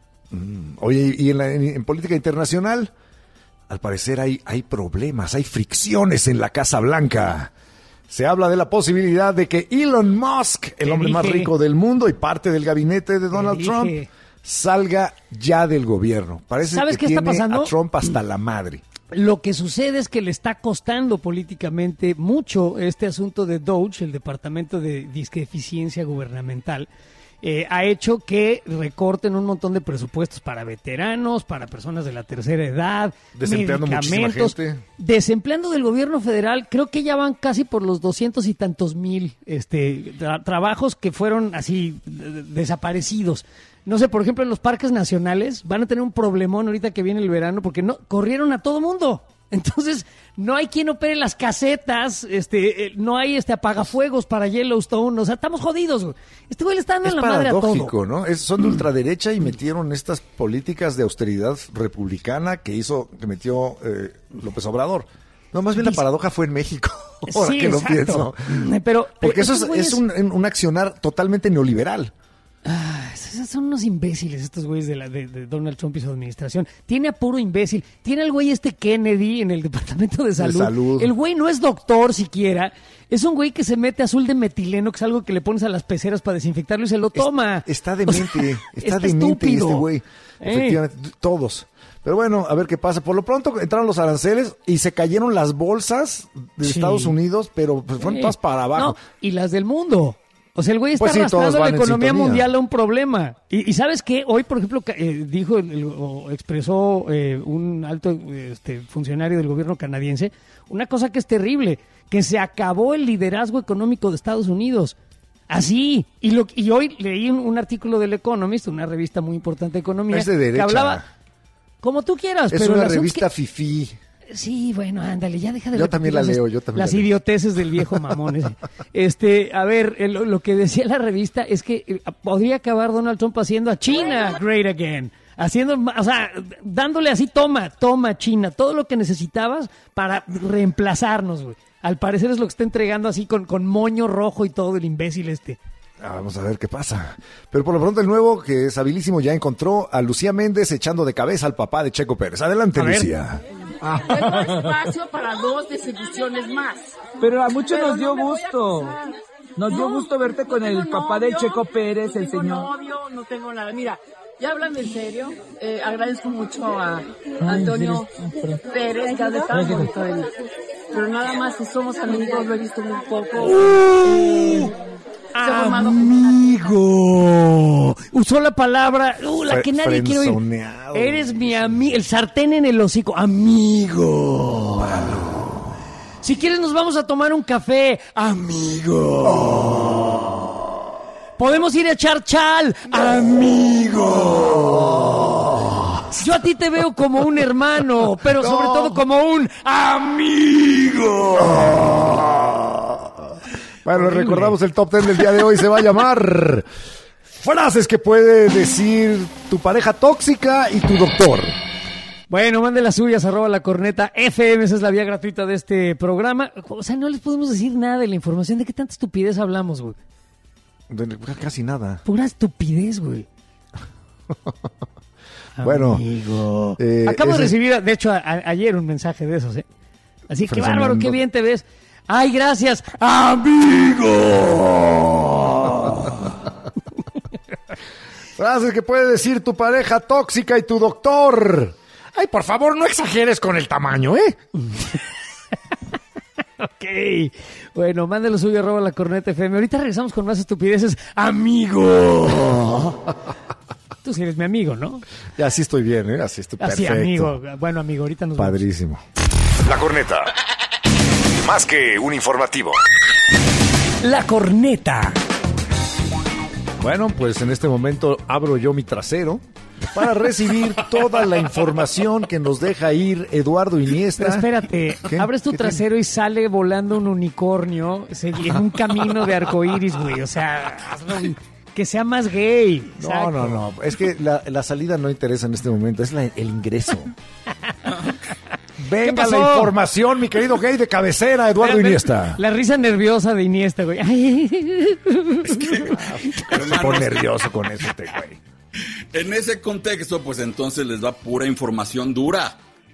Oye, y en, la- en- en política internacional, al parecer hay, hay problemas, hay fricciones en la Casa Blanca. Se habla de la posibilidad de que Elon Musk, el Te hombre más dije. rico del mundo y parte del gabinete de Donald dije. Trump, salga ya del gobierno. Parece ¿Sabes que qué está tiene pasando? a Trump hasta la madre. Lo que sucede es que le está costando políticamente mucho este asunto de DOGE, el Departamento de Disque Eficiencia Gubernamental. Eh, ha hecho que recorten un montón de presupuestos para veteranos, para personas de la tercera edad, Desempleando muchísima medicamentos, gente. desempleando del gobierno federal. Creo que ya van casi por los doscientos y tantos mil este, tra- trabajos que fueron así de- desaparecidos. No sé, por ejemplo, en los parques nacionales van a tener un problemón ahorita que viene el verano porque no corrieron a todo mundo. Entonces, no hay quien opere las casetas, este, eh, no hay este apagafuegos para Yellowstone, o sea, estamos jodidos, güey. Este güey le está dando Es en la madre a paradójico, todo. ¿no? Es- son de ultraderecha y metieron estas políticas de austeridad republicana que hizo, que metió eh, López Obrador. No, más bien la Dice- paradoja fue en México. Ahora Sí, que lo exacto. pienso. Pero, Porque eh, eso es, estos güeyes- es un, un accionar totalmente neoliberal. Ah, esos son unos imbéciles estos güeyes de, la, de, de Donald Trump y su administración. Tiene a puro imbécil. Tiene al güey este Kennedy en el Departamento de Salud. Salud. El güey no es doctor siquiera. Es un güey que se mete azul de metileno, que es algo que le pones a las peceras para desinfectarlo y se lo toma. Es- está O demente, sea, está, demente estúpido. este güey. Eh. Efectivamente, todos. Pero bueno, a ver qué pasa. Por lo pronto entraron los aranceles y se cayeron las bolsas de Sí. Estados Unidos, pero pues, fueron Eh, todas para abajo. no, y las del mundo. O sea, el güey está Pues sí, todas arrastrando la van en economía sintonía. mundial a un problema. Y, y ¿sabes qué? Hoy, por ejemplo, ca- eh, dijo el- el- o expresó eh, un alto eh, este, funcionario del gobierno canadiense una cosa que es terrible, que se acabó el liderazgo económico de Estados Unidos. Así. Y, lo, y hoy leí un, un artículo del Economist, una revista muy importante de economía, Es de derecha. que hablaba como tú quieras. Es pero el una asunto es que- revista fifí. Sí, bueno, ándale, ya deja de Yo repetir también la las- leo, yo también Las la leo. idioteces del viejo mamón ese. Este, a ver, el- lo que decía la revista es que eh, podría acabar Donald Trump haciendo a China great again. Haciendo, ma- o sea, dándole así, toma, toma China, todo lo que necesitabas para reemplazarnos, güey. Al parecer es lo que está entregando así con, con moño rojo y todo el imbécil este. Ah, vamos a ver qué pasa. Pero por lo pronto el nuevo, que es habilísimo, ya encontró a Lucía Méndez echando de cabeza al papá de Checo Pérez. Adelante, A ver. Lucía. Tengo espacio para dos desilusiones más. Pero a muchos Pero nos dio no me voy a gusto. casar. Nos dio No, gusto verte con el tengo papá de novio, Checo Pérez, no el tengo señor. novio, no tengo nada. Mira, ya hablando en serio, eh, agradezco mucho a Ay, Antonio eres- Pérez, que hace tan bonito de mí. Pero nada más, si somos amigos, lo he visto muy poco. Uh. Eh, se ha formado Amigos. amigo. Usó la palabra, uh, la Fre- que nadie quiere oír. frenzoneado. Eres mi amigo. El sartén en el hocico. Amigo. Si quieres nos vamos a tomar un café. Amigo. Podemos ir a echar chal. Amigo. Yo a ti te veo como un hermano, pero sobre todo como un amigo. Bueno, les Horrible. recordamos el top ten del día de hoy. Se va a llamar frases que puede decir tu pareja tóxica y tu doctor. Bueno, mande las suyas, arroba la corneta F M, esa es la vía gratuita de este programa. O sea, no les podemos decir nada de la información. ¿De qué tanta estupidez hablamos, güey? De- Casi nada. Pura estupidez, güey. Bueno, Amigo. eh, Acabo ese- de recibir, de hecho, a- a- ayer un mensaje de esos, ¿eh? Así que Frenzoneando. bárbaro, qué bien te ves. Ay, gracias, amigo. Frases que puede decir tu pareja tóxica y tu doctor. Ay, por favor, no exageres con el tamaño, ¿eh? Ok. Bueno, mándelo suyo, arroba la corneta F M. Ahorita regresamos con más estupideces. Amigo. Tú sí eres mi amigo, ¿no? Ya así estoy bien, ¿eh? Así estoy Así, perfecto. amigo. Bueno, amigo, ahorita nos vemos. Padrísimo. La corneta. Más que un informativo. La corneta. Bueno, pues en este momento abro yo mi trasero para recibir toda la información que nos deja ir Eduardo Iniesta. Pero espérate, ¿Qué? abres tu ¿Qué trasero y sale volando un unicornio se- en un camino de arcoíris, güey. O sea, hazlo que sea más gay. No, Exacto. no, no. Es que la, la salida no interesa en este momento, es la- el ingreso. Venga pasó? la información, mi querido gay de cabecera, Eduardo Espérate, Iniesta. La risa nerviosa de Iniesta, güey. Ay. Se pone nervioso con eso este güey. En ese contexto, pues entonces les da pura información dura,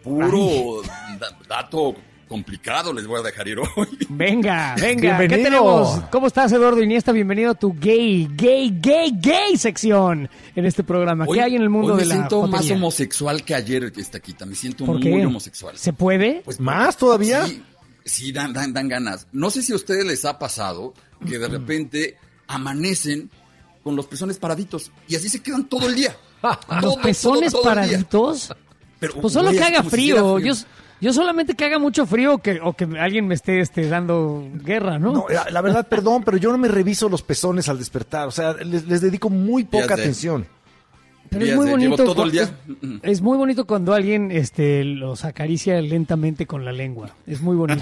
puro da- dato complicado les voy a dejar ir hoy. Venga, venga. ¿Qué Bienvenido. tenemos? ¿Cómo estás, Eduardo Iniesta? Bienvenido a tu gay, gay, gay, gay sección en este programa. Hoy- ¿Qué hay en el mundo hoy de me la siento más jotería? homosexual que ayer, esta quita. Me siento ¿Por muy qué? homosexual. ¿Se puede? Pues ¿Más todavía? Sí, sí dan, dan, dan ganas. No sé si a ustedes les ha pasado que de repente amanecen con los pezones paraditos y así se quedan todo el día. ¿Los Todo, pezones todo, todo el día. paraditos? Pero, Pues solo güey, que es haga como si frío. hiciera Yo, yo solamente que haga mucho frío que, o que alguien me esté este, dando guerra, ¿no? No, la, la verdad, perdón, pero yo no me reviso los pezones al despertar. O sea, les, les dedico muy poca Fíjate. atención. Pero es Días muy de- bonito. llevo todo el cu- día. Es, es muy bonito cuando alguien este, los acaricia lentamente con la lengua. Es muy bonito.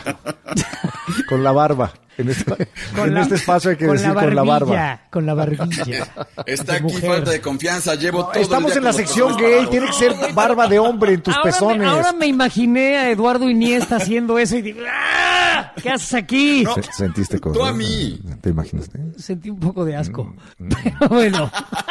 Con la barba. En este, en este espacio hay que con decir la con la barba. barbilla, Con la barbilla. Está De aquí mujer. falta de confianza. Llevo todo el Estamos día en la con los sección pezones gay. parados. Tiene que ser barba de hombre en tus ahora, pezones. me, ahora me imaginé a Eduardo Iniesta haciendo eso y digo, ¡ah! ¿Qué haces aquí? No. Se- Sentiste cosas. Tú a mí. ¿Te imaginaste? Sentí un poco de asco. Mm, Pero bueno.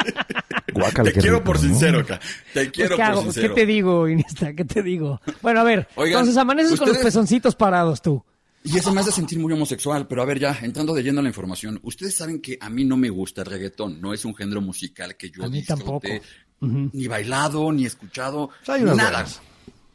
Guácala, Te qué quiero rico, por ¿no? sincero, ca. Te Pues, quiero ¿qué por hago? Pues, ¿qué sincero. te digo, Iniesta? ¿Qué te digo? Bueno, a ver. Oigan, entonces amaneces con los ustedes- pezoncitos parados tú. Y eso me hace sentir muy homosexual, pero a ver ya, entrando de lleno a la información, ustedes saben que a mí no me gusta el reggaetón, no es un género musical que yo A mí disfrute, tampoco. ni bailado, ni escuchado, Hay unas nada. buenas.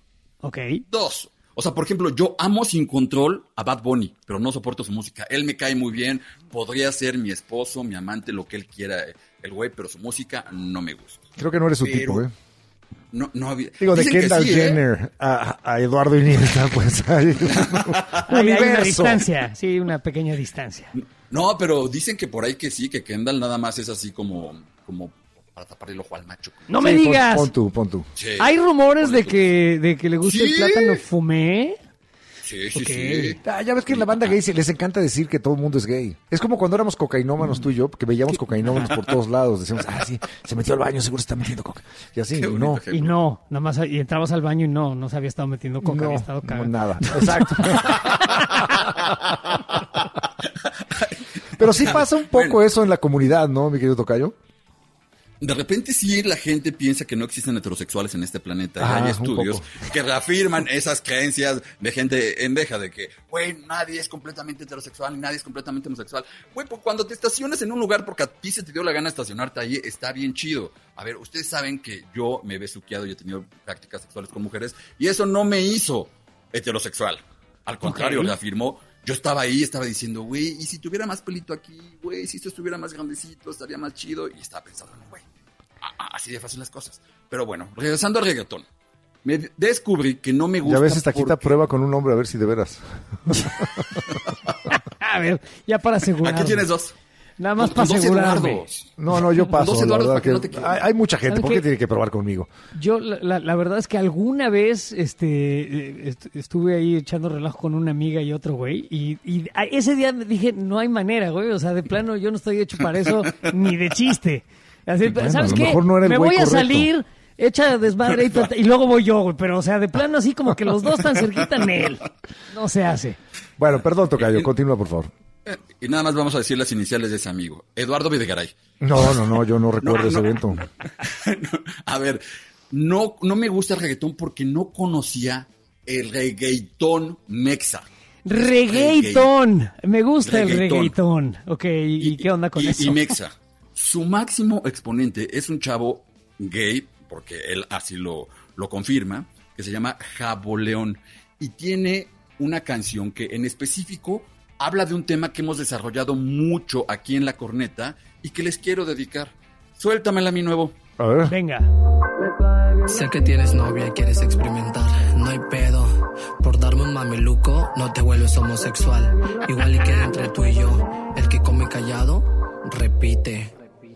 Ok. Dos. O sea, por ejemplo, yo amo sin control a Bad Bunny, pero no soporto su música. Él me cae muy bien, podría ser mi esposo, mi amante, lo que él quiera, el güey, pero su música no me gusta. Creo que no eres su Pero- tipo, ¿eh? No, no había... Digo, de Dicen que Kendall sí, ¿eh? Jenner a, a Eduardo Iniesta, pues hay un Hay, hay una universo. distancia, sí, una pequeña distancia. No, pero dicen que por ahí que sí, que Kendall nada más es así como, como para taparle el ojo al macho. No Sí, me pon- digas. Pon, tú, pon tú. Sí. Hay rumores Ponle de tú. que, de que le gusta el Sí. plátano fumé. Sí, sí, Ok. sí. Ah, ya ves que en la banda gay se- les encanta decir que todo el mundo es gay. Es como cuando éramos cocainómanos tú y yo, que veíamos cocainómanos por todos lados. Decíamos, ah, sí, se metió al baño, seguro se está metiendo coca. Y así, Qué y bonito no. ejemplo. Y no, nada más, y entrabas al baño y no, no se había estado metiendo coca, No, había estado no, cagando. nada. Exacto. Pero sí pasa un poco Bueno. eso en la comunidad, ¿no, mi querido tocayo? De repente sí la gente piensa que no existen heterosexuales en este planeta. Ah, y hay un estudios poco. que reafirman esas creencias de gente endeja de que, güey, nadie es completamente heterosexual y nadie es completamente homosexual. Güey, pues cuando te estacionas en un lugar porque a ti se te dio la gana estacionarte ahí, está bien chido. A ver, ustedes saben que yo me he besuqueado y he tenido prácticas sexuales con mujeres y eso no me hizo heterosexual. Al contrario, Ok. reafirmó yo estaba ahí, estaba diciendo, güey, ¿y si tuviera más pelito aquí? Güey, si esto estuviera más grandecito, estaría más chido. Y estaba pensando, no, güey, así de fácil las cosas. Pero bueno, regresando al reggaetón. Me descubrí que no me gusta. Ya ves esta porque... quita prueba con un hombre a ver si de veras. A ver, ya para asegurar. Aquí tienes dos. Nada más con, para con asegurarme. No, no, yo paso. Dos La Eduardos verdad que para que no te hay, hay mucha gente. ¿Por qué qué? tiene que probar conmigo? Yo, la, la, la verdad es que alguna vez este, est- estuve ahí echando relajo con una amiga y otro güey. Y, y a- ese día me dije, no hay manera, güey. O sea, de plano, yo no estoy hecho para eso ni de chiste. Así, Bueno, ¿sabes a lo qué? mejor no era el me güey voy a correcto. salir, echa desmadre y, tal, y luego voy yo, güey. Pero, o sea, de plano así como que los dos tan cerquita en él. No se hace. Bueno, perdón, tocayo, continúa, por favor. Y nada más vamos a decir las iniciales de ese amigo. Eduardo Videgaray. No, no, no, yo no recuerdo No, ese no. evento. A ver, no, no me gusta el reggaetón porque no conocía el reggaetón mexa. Reggaetón. Me gusta el Reggaetón. reggaetón. Ok, ¿y, y qué onda con y, eso? Y mexa. Su máximo exponente es un chavo gay, porque él así lo, lo confirma, que se llama Jabo León. Y tiene una canción que en específico habla de un tema que hemos desarrollado mucho aquí en La Corneta y que les quiero dedicar. Suéltamela, mi nuevo. A ver. Venga. Sé que tienes novia y quieres experimentar, no hay pedo. Por darme un mameluco, no te vuelves homosexual. Igual y queda entre tú y yo, el que come callado, repite.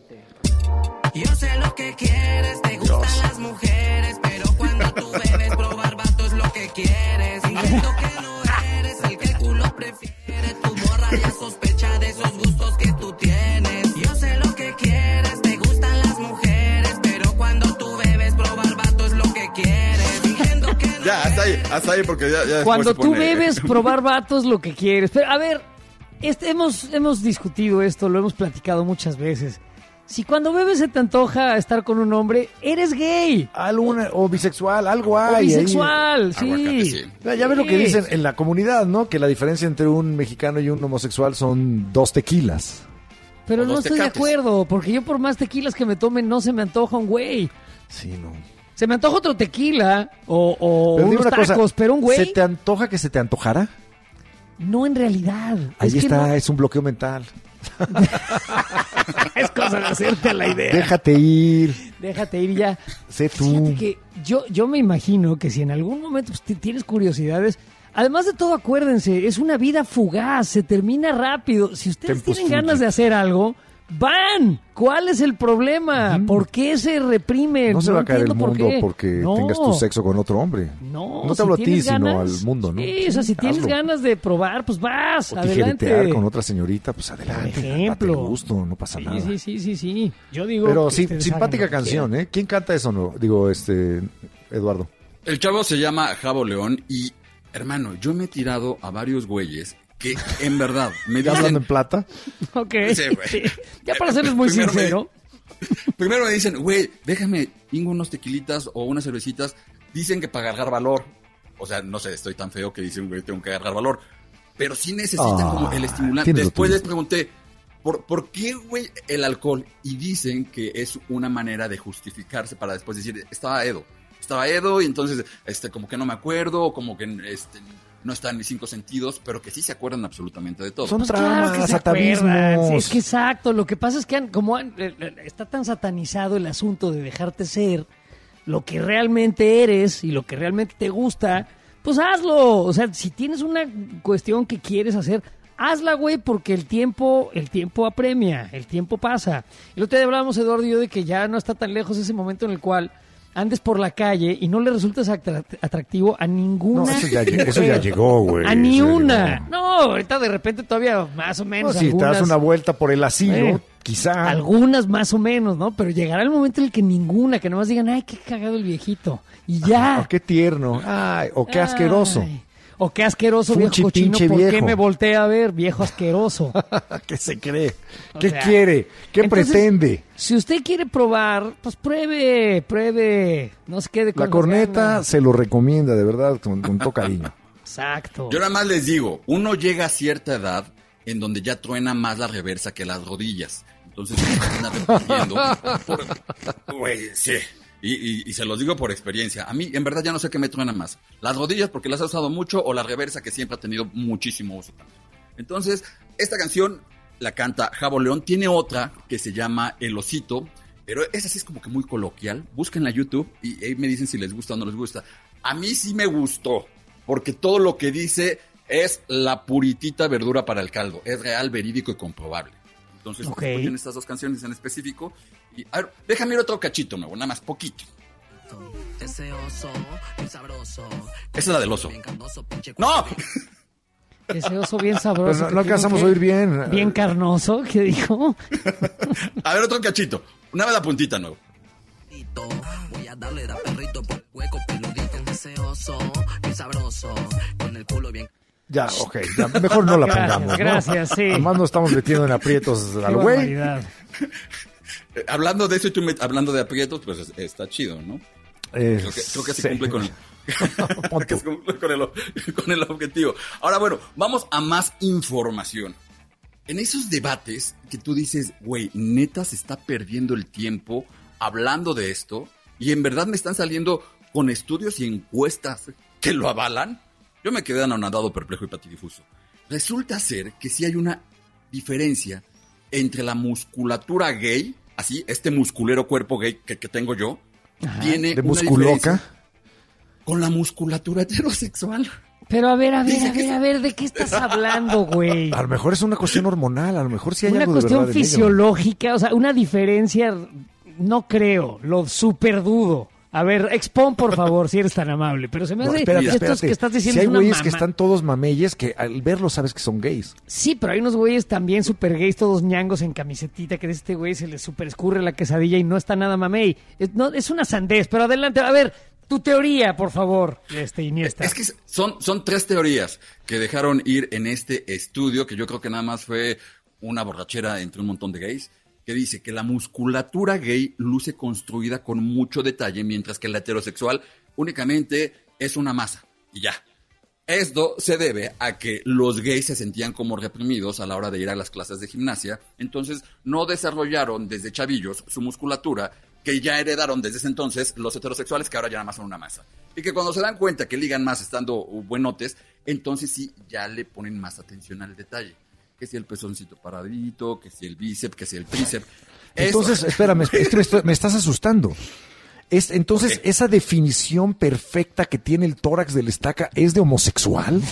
Yo sé lo que quieres, te gustan Dios. las mujeres, pero cuando tú bebes probar vato es lo que quieres. Fingiendo que no eres el que el culo prefiere, tu morra ya sospecha de esos gustos que tú tienes. Yo sé lo que quieres, te gustan las mujeres, pero cuando tú bebes probar vato es lo que quieres. Fingiendo que no Ya, hasta ahí, hasta ahí, porque ya, ya después Cuando se tú pone- bebes, probar vatos lo que quieres. Pero, a ver, este, hemos, hemos discutido esto, lo hemos platicado muchas veces. Si cuando bebes se te antoja estar con un hombre, eres gay. Alguna, o bisexual, algo hay. O ahí. bisexual, Aguacate, sí. sí. Ya, ya ves lo que Sí. dicen en la comunidad, ¿no? Que la diferencia entre un mexicano y un homosexual son dos tequilas. Pero O no dos estoy de tecates. acuerdo, porque yo por más tequilas que me tomen no se me antoja un güey. Sí, no. Se me antoja otro tequila o, o Pero dime unos una cosa, tacos, pero un ¿se güey te antoja que se te antojara? no en realidad. Ahí es que está, no- es un bloqueo mental. es cosa de hacerte a la idea. Déjate ir, Déjate ir ya. sé tú. Fíjate que yo, yo me imagino que si en algún momento pues, t- tienes curiosidades, además de todo, acuérdense, es una vida fugaz, se termina rápido. Si ustedes Tempus tienen ganas fugit. de hacer algo, van. ¿Cuál es el problema? ¿Por qué se reprimen? No se va a caer el entiendo por mundo qué. porque No. tengas tu sexo con otro hombre. No, No te si hablo a ti, tienes sino ganas, al mundo, ¿no? Sí, o sea, si tienes Hazlo. ganas de probar, pues vas, O adelante. tijeretear con otra señorita, pues adelante. Por date el ejemplo. gusto, no pasa Sí, nada. sí, sí, sí, sí. Yo digo Pero que sí, ustedes simpática hagan lo que canción, ¿eh? ¿Quién canta eso, no? Digo, este, Eduardo. El chavo se llama Jabo León y, hermano, yo me he tirado a varios güeyes que, en verdad, me ¿Ya hablando dicen... en plata? quieran. Ok. Sí, güey. Ya para serles muy Primero me- sincero. Primero me dicen, güey, déjame, tengo unos tequilitas o unas cervecitas. Dicen que para agarrar valor. O sea, no sé, estoy tan feo que dicen, güey, tengo que agarrar valor. Pero sí necesitan Ah, como el estimulante. tienes lo Después tuyo. les pregunté, ¿por, ¿por qué, güey, el alcohol? Y dicen que es una manera de justificarse para después decir, estaba Edo. Estaba Edo y entonces, este, como que no me acuerdo, o como que, este, no están en mis cinco sentidos, pero que sí se acuerdan absolutamente de todo. Son Pues claro que traumas, se acuerdan. atavismos. Sí, es que exacto. Lo que pasa es que han- como han- eh, eh, está tan satanizado el asunto de dejarte ser lo que realmente eres y lo que realmente te gusta, pues hazlo. O sea, si tienes una cuestión que quieres hacer, hazla, güey, porque el tiempo, el tiempo apremia, el tiempo pasa. El otro día hablábamos, Eduardo y yo, de que ya no está tan lejos ese momento en el cual andes por la calle y no le resultes atra- atractivo a ninguna. No, eso ya, lle- eso ya llegó, güey. A ni Eso ya una. llegó. No, ahorita de repente todavía más o No, menos. si te algunas, das una vuelta por el asilo, Eh, quizá. algunas más o menos, ¿no? Pero llegará el momento en el que ninguna, que nomás digan, ay, qué cagado el viejito. Y ya. O qué tierno. Ay, o qué asqueroso. Ay, o qué asqueroso, viejo Fuchi, cochino. pinche ¿Por qué viejo? me voltea a ver, viejo asqueroso? ¿Qué se cree? O ¿Qué sea, quiere? ¿Qué entonces, pretende? Si usted quiere probar, pues pruebe, pruebe. No se quede con La las corneta ganas. se lo recomienda, de verdad, con, con todo cariño. Exacto. Yo nada más les digo, uno llega a cierta edad en donde ya truena más la reversa que las rodillas. Entonces, anda repitiendo. Por- Güey, sí. Y, y- y se los digo por experiencia. A mí, en verdad, ya no sé qué me truena más. Las rodillas porque las he usado mucho o la reversa que siempre ha tenido muchísimo uso también. Entonces, esta canción la canta Javo León. Tiene otra que se llama El Osito, pero esa sí es como que muy coloquial. Búsquenla en YouTube y ahí me dicen si les gusta o no les gusta. A mí sí me gustó, porque todo lo que dice es la puritita verdura para el caldo. Es real, verídico y comprobable. Entonces, okay. escuchen estas dos canciones en específico. Y, a ver, déjame ir otro cachito nuevo, nada más, poquito. Ese oso, bien sabroso. Esa es la del oso. ¡No! Ese oso bien sabroso. Pero no, no alcanzamos a oír bien. Bien carnoso, ¿qué dijo? A ver, otro cachito. Una vez la puntita nuevo. Voy a darle da perrito por hueco peludito. Ese oso, bien sabroso. Con el culo bien... Ya, ok, ya, mejor no la Gracias, pongamos, ¿no? gracias, sí. Además nos estamos metiendo en aprietos al güey. Eh, Hablando de eso y tú me- hablando de aprietos, pues es- está chido, ¿no? Eh, Creo que, creo que se sí. cumple con el, creo que se cumple con el, con el objetivo. Ahora, bueno, vamos a más información. En esos debates que tú dices, güey, neta se está perdiendo el tiempo hablando de esto y en verdad me están saliendo con estudios y encuestas que lo avalan. Yo me quedé anonadado, perplejo y patidifuso. Resulta ser que sí hay una diferencia entre la musculatura gay, así, este musculero cuerpo gay que, que tengo yo, Ajá. ¿De tiene una musculoca? diferencia con la musculatura heterosexual. Pero a ver, a ver, a ver, a ver, ¿de qué estás hablando, güey? A lo mejor es una cuestión hormonal, a lo mejor sí hay Una algo de cuestión verdad en ello. fisiológica, o sea, una diferencia, no creo, lo super dudo. A ver, expon, por favor, si eres tan amable. Pero se me No, hace espérate, que estos espérate. que estás diciendo Si hay es una güeyes que mamá. están todos mameyes que al verlo sabes que son gays. Sí, pero hay unos güeyes también super gays, todos ñangos en camisetita, que de este güey se les super escurre la quesadilla y no está nada mamey. Es, no, es una sandez, pero adelante, a ver, tu teoría, por favor, este Iniesta. Es que son, son tres teorías que dejaron ir en este estudio, que yo creo que nada más fue una borrachera entre un montón de gays, que dice que la musculatura gay luce construida con mucho detalle, mientras que la heterosexual únicamente es una masa, y ya. Esto se debe a que los gays se sentían como reprimidos a la hora de ir a las clases de gimnasia, entonces no desarrollaron desde chavillos su musculatura que ya heredaron desde ese entonces los heterosexuales, que ahora ya nada más son una masa. Y que cuando se dan cuenta que ligan más estando buenotes, entonces sí ya le ponen más atención al detalle. Que si el pezoncito paradito, que si el bíceps, que si el tríceps. Entonces, Eso- espérame, es que me, estoy- me estás asustando. Es, entonces, Ok. ¿esa definición perfecta que tiene el tórax del estaca es de homosexual?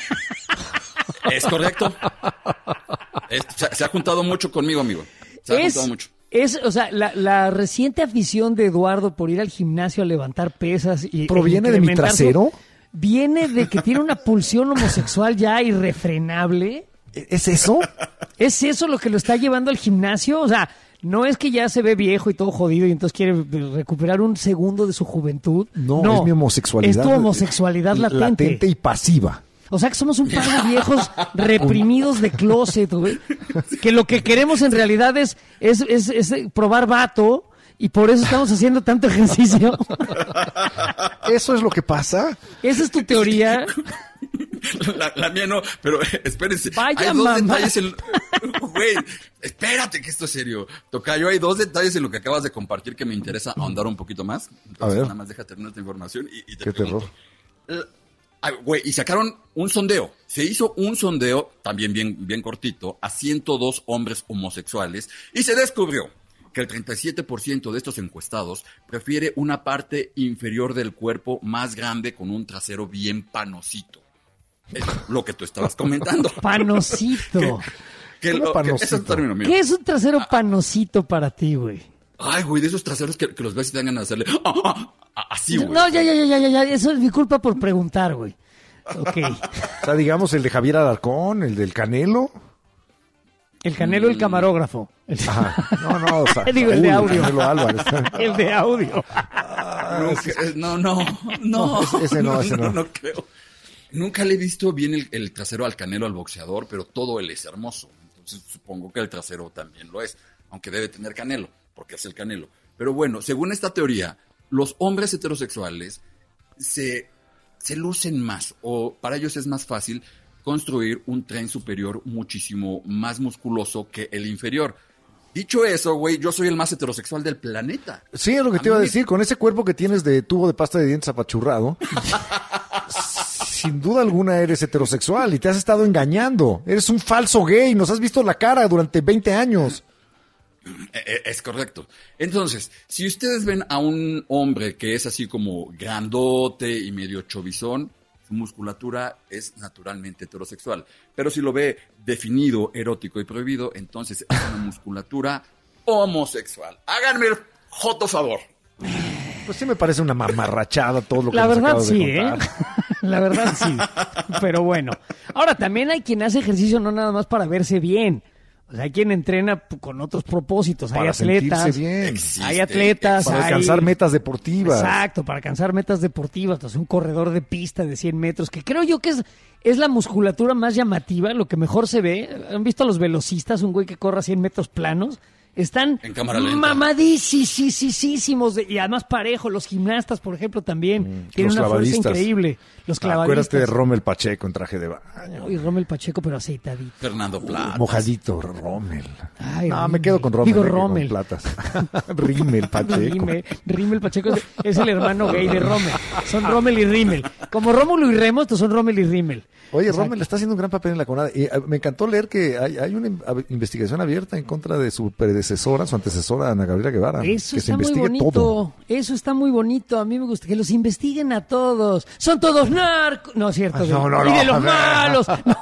Es correcto. Es- se, se ha juntado mucho conmigo, amigo. Se ha Es, juntado mucho. es, o sea, la, la reciente afición de Eduardo por ir al gimnasio a levantar pesas y ¿Proviene e de mi incrementar su- trasero? Viene de que tiene una pulsión homosexual ya irrefrenable. ¿Es eso? ¿Es eso lo que lo está llevando al gimnasio? O sea, no es que ya se ve viejo y todo jodido y entonces quiere recuperar un segundo de su juventud. No, es mi homosexualidad. Es tu homosexualidad latente. Latente y pasiva. O sea que somos un par de viejos reprimidos de closet, güey. Que lo que queremos en realidad es, es, es, es probar vato y por eso estamos haciendo tanto ejercicio. ¿Eso es lo que pasa? ¿Esa es tu teoría? La, la mía no, pero eh, espérense. Vaya, hay dos mamá. detalles en... Güey, espérate que esto es serio. Tocayo, hay dos detalles en lo que acabas de compartir que me interesa ahondar un poquito más. Entonces, A ver. nada más deja terminar esta información y, y te Qué pregunto. terror. Ay, güey, y sacaron un sondeo. Se hizo un sondeo, también bien, bien cortito, a ciento dos hombres homosexuales y se descubrió que el treinta y siete por ciento de estos encuestados prefiere una parte inferior del cuerpo más grande con un trasero bien panosito. Es lo que tú estabas comentando. Panosito. Que ¿Cómo lo- que panosito? ese es el término mío. ¿Qué es un trasero panosito para ti, güey? Ay, güey, de esos traseros que, que los ves y te dan ganas de hacerle ah, ah, ah, así, güey. No, ya, ya, ya, ya, ya, ya. Eso es mi culpa por preguntar, güey. Ok. O sea, digamos el de Javier Alarcón, el del Canelo. El Canelo, el camarógrafo. El, Ajá. No, no, o sea, Digo, el de uy, audio. Canelo Álvarez. el de audio. Nunca- eh, no, no, no. No, ese- ese no, ese no. No creo. Nunca le he visto bien el, el trasero al Canelo, al boxeador, pero todo él es hermoso. Entonces supongo que el trasero también lo es, aunque debe tener Canelo, porque es el Canelo. Pero bueno, según esta teoría, los hombres heterosexuales se, se lucen más, o para ellos es más fácil construir un tren superior muchísimo más musculoso que el inferior. Dicho eso, güey, yo soy el más heterosexual del planeta. Sí, es lo que A te iba a mí- decir. Con ese cuerpo que tienes de tubo de pasta de dientes apachurrado. sin duda alguna eres heterosexual y te has estado engañando. Eres un falso gay, nos has visto la cara durante veinte años. Es correcto. Entonces, si ustedes ven a un hombre que es así como grandote y medio chovizón, su musculatura es naturalmente heterosexual. Pero si lo ve definido, erótico y prohibido, entonces es una musculatura homosexual. Háganme el joto favor. Pues sí me parece una mamarrachada todo lo que La nos verdad acabas sí, de ¿eh? contar. La verdad sí. Pero bueno. Ahora, también hay quien hace ejercicio no nada más para verse bien. O sea, hay quien entrena p- con otros propósitos. Para hay atletas. sentirse bien. Hay Existe, atletas. Para hay- alcanzar metas deportivas. Exacto, para alcanzar metas deportivas. Entonces, un corredor de pista de cien metros, que creo yo que es, es la musculatura más llamativa, lo que mejor se ve. ¿Han visto a los velocistas? Un güey que corre a cien metros planos. Están En cámara lenta. mamadísimos y además parejo. Los gimnastas, por ejemplo, también tienen Los una fuerza clavadistas. increíble. Los clavadistas. Acuérdate de Rommel Pacheco en traje de baño. Y Rommel Pacheco, pero aceitadito. Fernando Plata. Mojadito, Rommel. Ay, No, Rimmel. me quedo con Rommel. Digo eh, que con Rommel. Platas. Rimmel Pacheco. Rimmel, Rimmel Pacheco es, es el hermano gay de Rommel. Son Rommel y Rimmel. Como Rómulo y Remo, estos son Rommel y Rimmel. Oye, Exacto. Rommel está haciendo un gran papel en la CONADE. Y, eh, me encantó leer que hay, hay una in- a- investigación abierta en contra de su predecesora, su antecesora, Ana Gabriela Guevara. Eso que se está muy investigue bonito. todo. Eso está muy bonito. A mí me gusta que los investiguen a todos. Son todos narcos. No es cierto. Ah, no, de- no, y no. de los malos. No.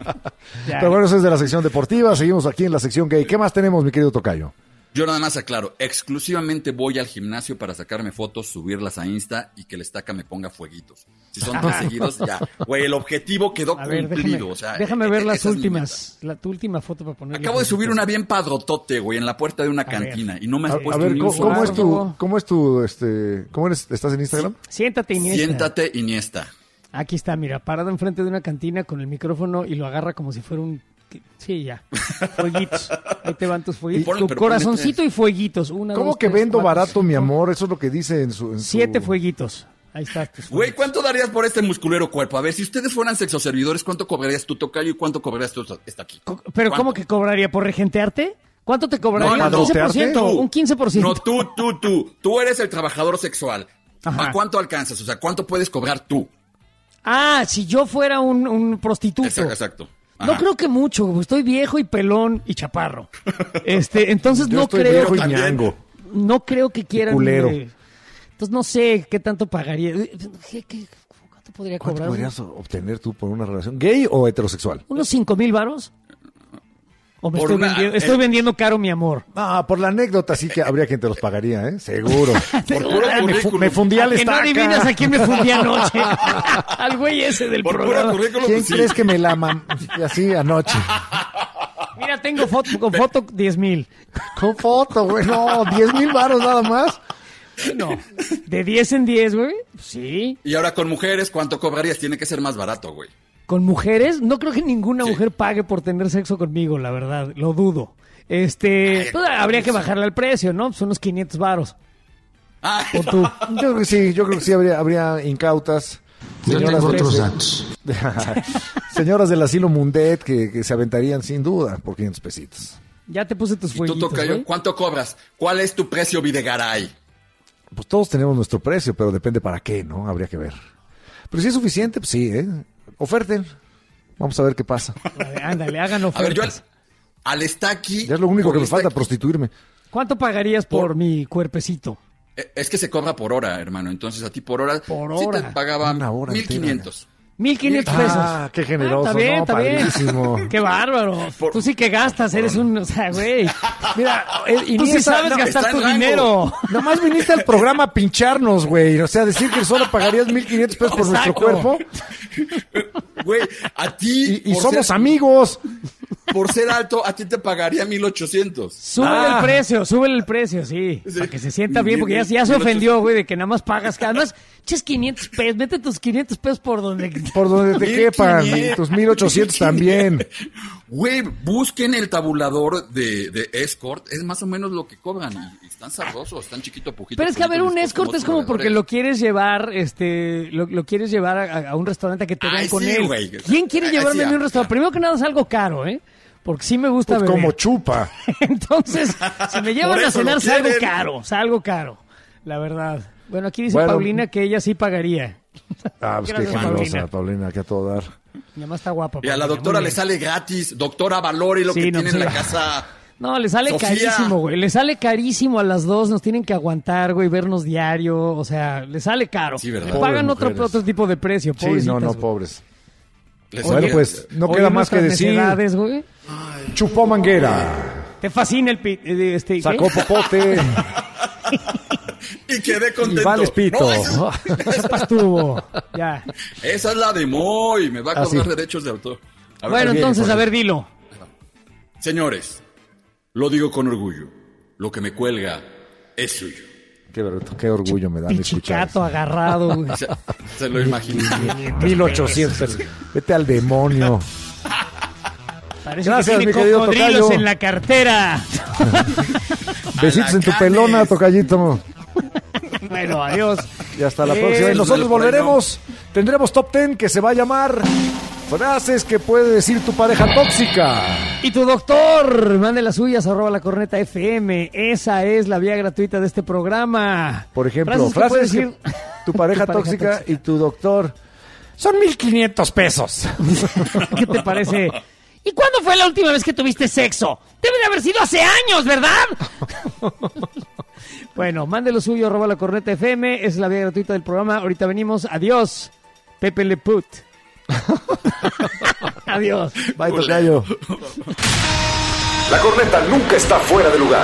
Ya. Pero bueno, eso es de la sección deportiva. Seguimos aquí en la sección gay. ¿Qué más tenemos, mi querido tocayo? Yo nada más aclaro, exclusivamente voy al gimnasio para sacarme fotos, subirlas a Insta y que el estaca me ponga fueguitos. Si son tres seguidos, ya. Güey, el objetivo quedó A ver, cumplido. déjame, o sea, déjame e- ver e- las esa es mi últimas. La, tu última foto para poner. Acabo de subir una bien padrotote, güey, en la puerta de una A ver. cantina y no me has A, a puesto ver, ni un ¿cómo, solo cómo es tu, guardo. cómo es tu, este, cómo eres, estás en Instagram? Siéntate, Iniesta. Siéntate, Iniesta. Aquí está, mira, parado enfrente de una cantina con el micrófono y lo agarra como si fuera un... Sí, ya. Fueguitos. Ahí te van tus fueguitos. Ponle- tu pero corazoncito ponle y fueguitos. Una, ¿Cómo dos, que tres, vendo cuatro, barato, mi cinco, amor? Eso es lo que dice en su... en su- Siete fueguitos. Ahí está. tus Güey, fueguitos. ¿cuánto darías por este musculero cuerpo? A ver, si ustedes fueran sexoservidores, ¿cuánto cobrarías tu tocayo y cuánto cobrarías tú esta aquí? Co- ¿Pero cómo que cobraría? ¿Por regentearte? ¿Cuánto te cobraría? No, no, un quince por ciento. Tú. Un quince por ciento. No, tú, tú, tú. Tú eres el trabajador sexual. Ajá. ¿A cuánto alcanzas? O sea, ¿cuánto puedes cobrar tú? Ah, si yo fuera un, un prostituto. Exacto. exacto. No Ajá. creo que mucho. Estoy viejo y pelón y chaparro. Este, entonces Yo no estoy creo... viejo y también. ñango. No creo que quieran... culero. eh, entonces no sé qué tanto pagaría. ¿Qué, qué, cuánto podría ¿Cuánto cobrar? podrías obtener tú por una relación? ¿Gay o heterosexual? ¿Unos cinco mil varos? ¿O me Por estoy, una- vendiendo, eh, estoy vendiendo caro mi amor? Ah, por la anécdota sí que habría quien te los pagaría, ¿eh? Seguro. Por puro Ah, me, fu- currículum. me fundí al Que no estaca. adivinas a quién me fundí anoche. Al güey ese del Por puro programa. currículum, ¿Quién sí. crees que me la mam... así anoche? Mira, tengo foto, con foto diez mil. Con foto, güey. No, diez mil varos nada más. No, de diez en diez, güey. Sí. Y ahora con mujeres, ¿cuánto cobrarías? Tiene que ser más barato, güey. Con mujeres, no creo que ninguna Sí. mujer pague por tener sexo conmigo, la verdad. Lo dudo. Este, pues, habría que bajarle el precio, ¿no? Son unos quinientos varos. Ah, O tú. Yo creo que sí, yo creo que sí habría, habría incautas. Señoras, tengo otros datos. Señoras del asilo Mundet que, que se aventarían sin duda por quinientos pesitos. Ya te puse tus ¿y tú, fueguitos, tocayo, güey. cuánto cobras? ¿Cuál es tu precio, Videgaray? Pues todos tenemos nuestro precio, pero depende para qué, ¿no? Habría que ver. Pero si es suficiente, pues sí, ¿eh? Oferten. Vamos a ver qué pasa. A ver, ándale, hagan A ver, yo al, ofertas. al Staki... Ya es lo único por que me el falta, Staki- prostituirme. ¿Cuánto pagarías por, Por- mi cuerpecito? Eh, Es que se cobra por hora, hermano. Entonces a ti por hora... Por sí hora. te pagaba Una hora mil entera. quinientos. mil quinientos pesos. Ah, qué generoso, Ah, está bien, ¿no? está bien. Padrísimo. Qué bárbaro. Por- Tú sí que gastas, eres un... O sea, güey. Mira, eh, Tú sí Iniesta, sabes no, gastar está en tu rango. dinero. nomás viniste al programa a pincharnos, güey. O sea, decir que solo pagarías mil quinientos pesos por nuestro Exacto. cuerpo. Güey, a ti... Y, y por somos ser- amigos. Por ser alto, a ti te pagaría mil ochocientos. Súbele Ah. el precio, súbele el precio, sí, Sí. para que se sienta bien, porque ya, ya se Mil ofendió, güey, de que nada más pagas. Además, ches quinientos pesos, mete tus quinientos pesos por donde... Por donde te mil quepan. quinientos. Tus mil ochocientos también. Güey, busquen el tabulador de, de escort. Es más o menos lo que cobran. Y, y están sabrosos, están chiquito, pujito. Pero es que a ver, un pujito, escort es viscoso, como porque lo quieres llevar, este, lo, lo quieres llevar a, a un restaurante a que te vean Ay, con sí, él. güey. ¿Quién quiere Ay, llevarme sí, a mí a un ah, restaurante? Primero que nada es algo caro, ¿eh? Porque sí me gusta Pues beber. como chupa. Entonces, si me llevan Por a eso cenar, lo es algo quieren. caro, o sea, algo caro, la verdad. Bueno, aquí dice Bueno. Paulina que ella sí pagaría. Ah, pues qué Gracias, generosa, Paulina. Paulina, que a todo dar. Mi mamá está guapa. Y a la Paulina, doctora muy le bien. sale gratis. Doctora, valore lo Sí, que no, tiene sí. en la casa. No, le sale Sofía. carísimo, güey. Le sale carísimo a las dos. Nos tienen que aguantar, güey, vernos diario. O sea, le sale caro. Sí, ¿verdad? Le pagan Pobres otro, mujeres. otro tipo de precio. Sí, Pobrecitas, no, no, güey. pobres. Les Bueno, sale- pues no Oye, queda más que nuestras decir. necedades, güey. Chupó manguera, Te fascina el pi- eh, este, ¿qué? sacó popote Y quedé contento. y vales pito. No, esa, Esa pastuvo. Ya. esa es la de Moy. Me va a Ah, cobrar sí. derechos de autor. A ver, Bueno, bien, entonces, Jorge. a ver, dilo. señores, lo digo con orgullo. Lo que me cuelga es suyo. Qué, ver- qué orgullo me da de escuchar Pichicato eso. agarrado, güey. Se, se lo imaginé. mil ochocientos. Vete al demonio. Parece Gracias, que mi tiene querido cocodrilos tocayo. en la cartera. Besitos en tu Alacanes. pelona, tocallito. Bueno, adiós. Y hasta la Eh, próxima. Y nosotros del volveremos. Tendremos top ten que se va a llamar frases que puede decir tu pareja tóxica. Y tu doctor, mande las suyas, arroba la corneta F M. Esa es la vía gratuita de este programa. Por ejemplo, Frases que frases puedes que decir tu pareja tu pareja tóxica tóxica. y tu doctor. Son mil quinientos pesos. ¿Qué te parece? ¿Y cuándo fue la última vez que tuviste sexo? Debe de haber sido hace años, ¿verdad? Bueno, mande lo suyo, arroba la corneta F M. Es la vía gratuita del programa. Ahorita venimos. Adiós. Pepe Le Put. Adiós. Bye, tocayo. La corneta nunca está fuera de lugar.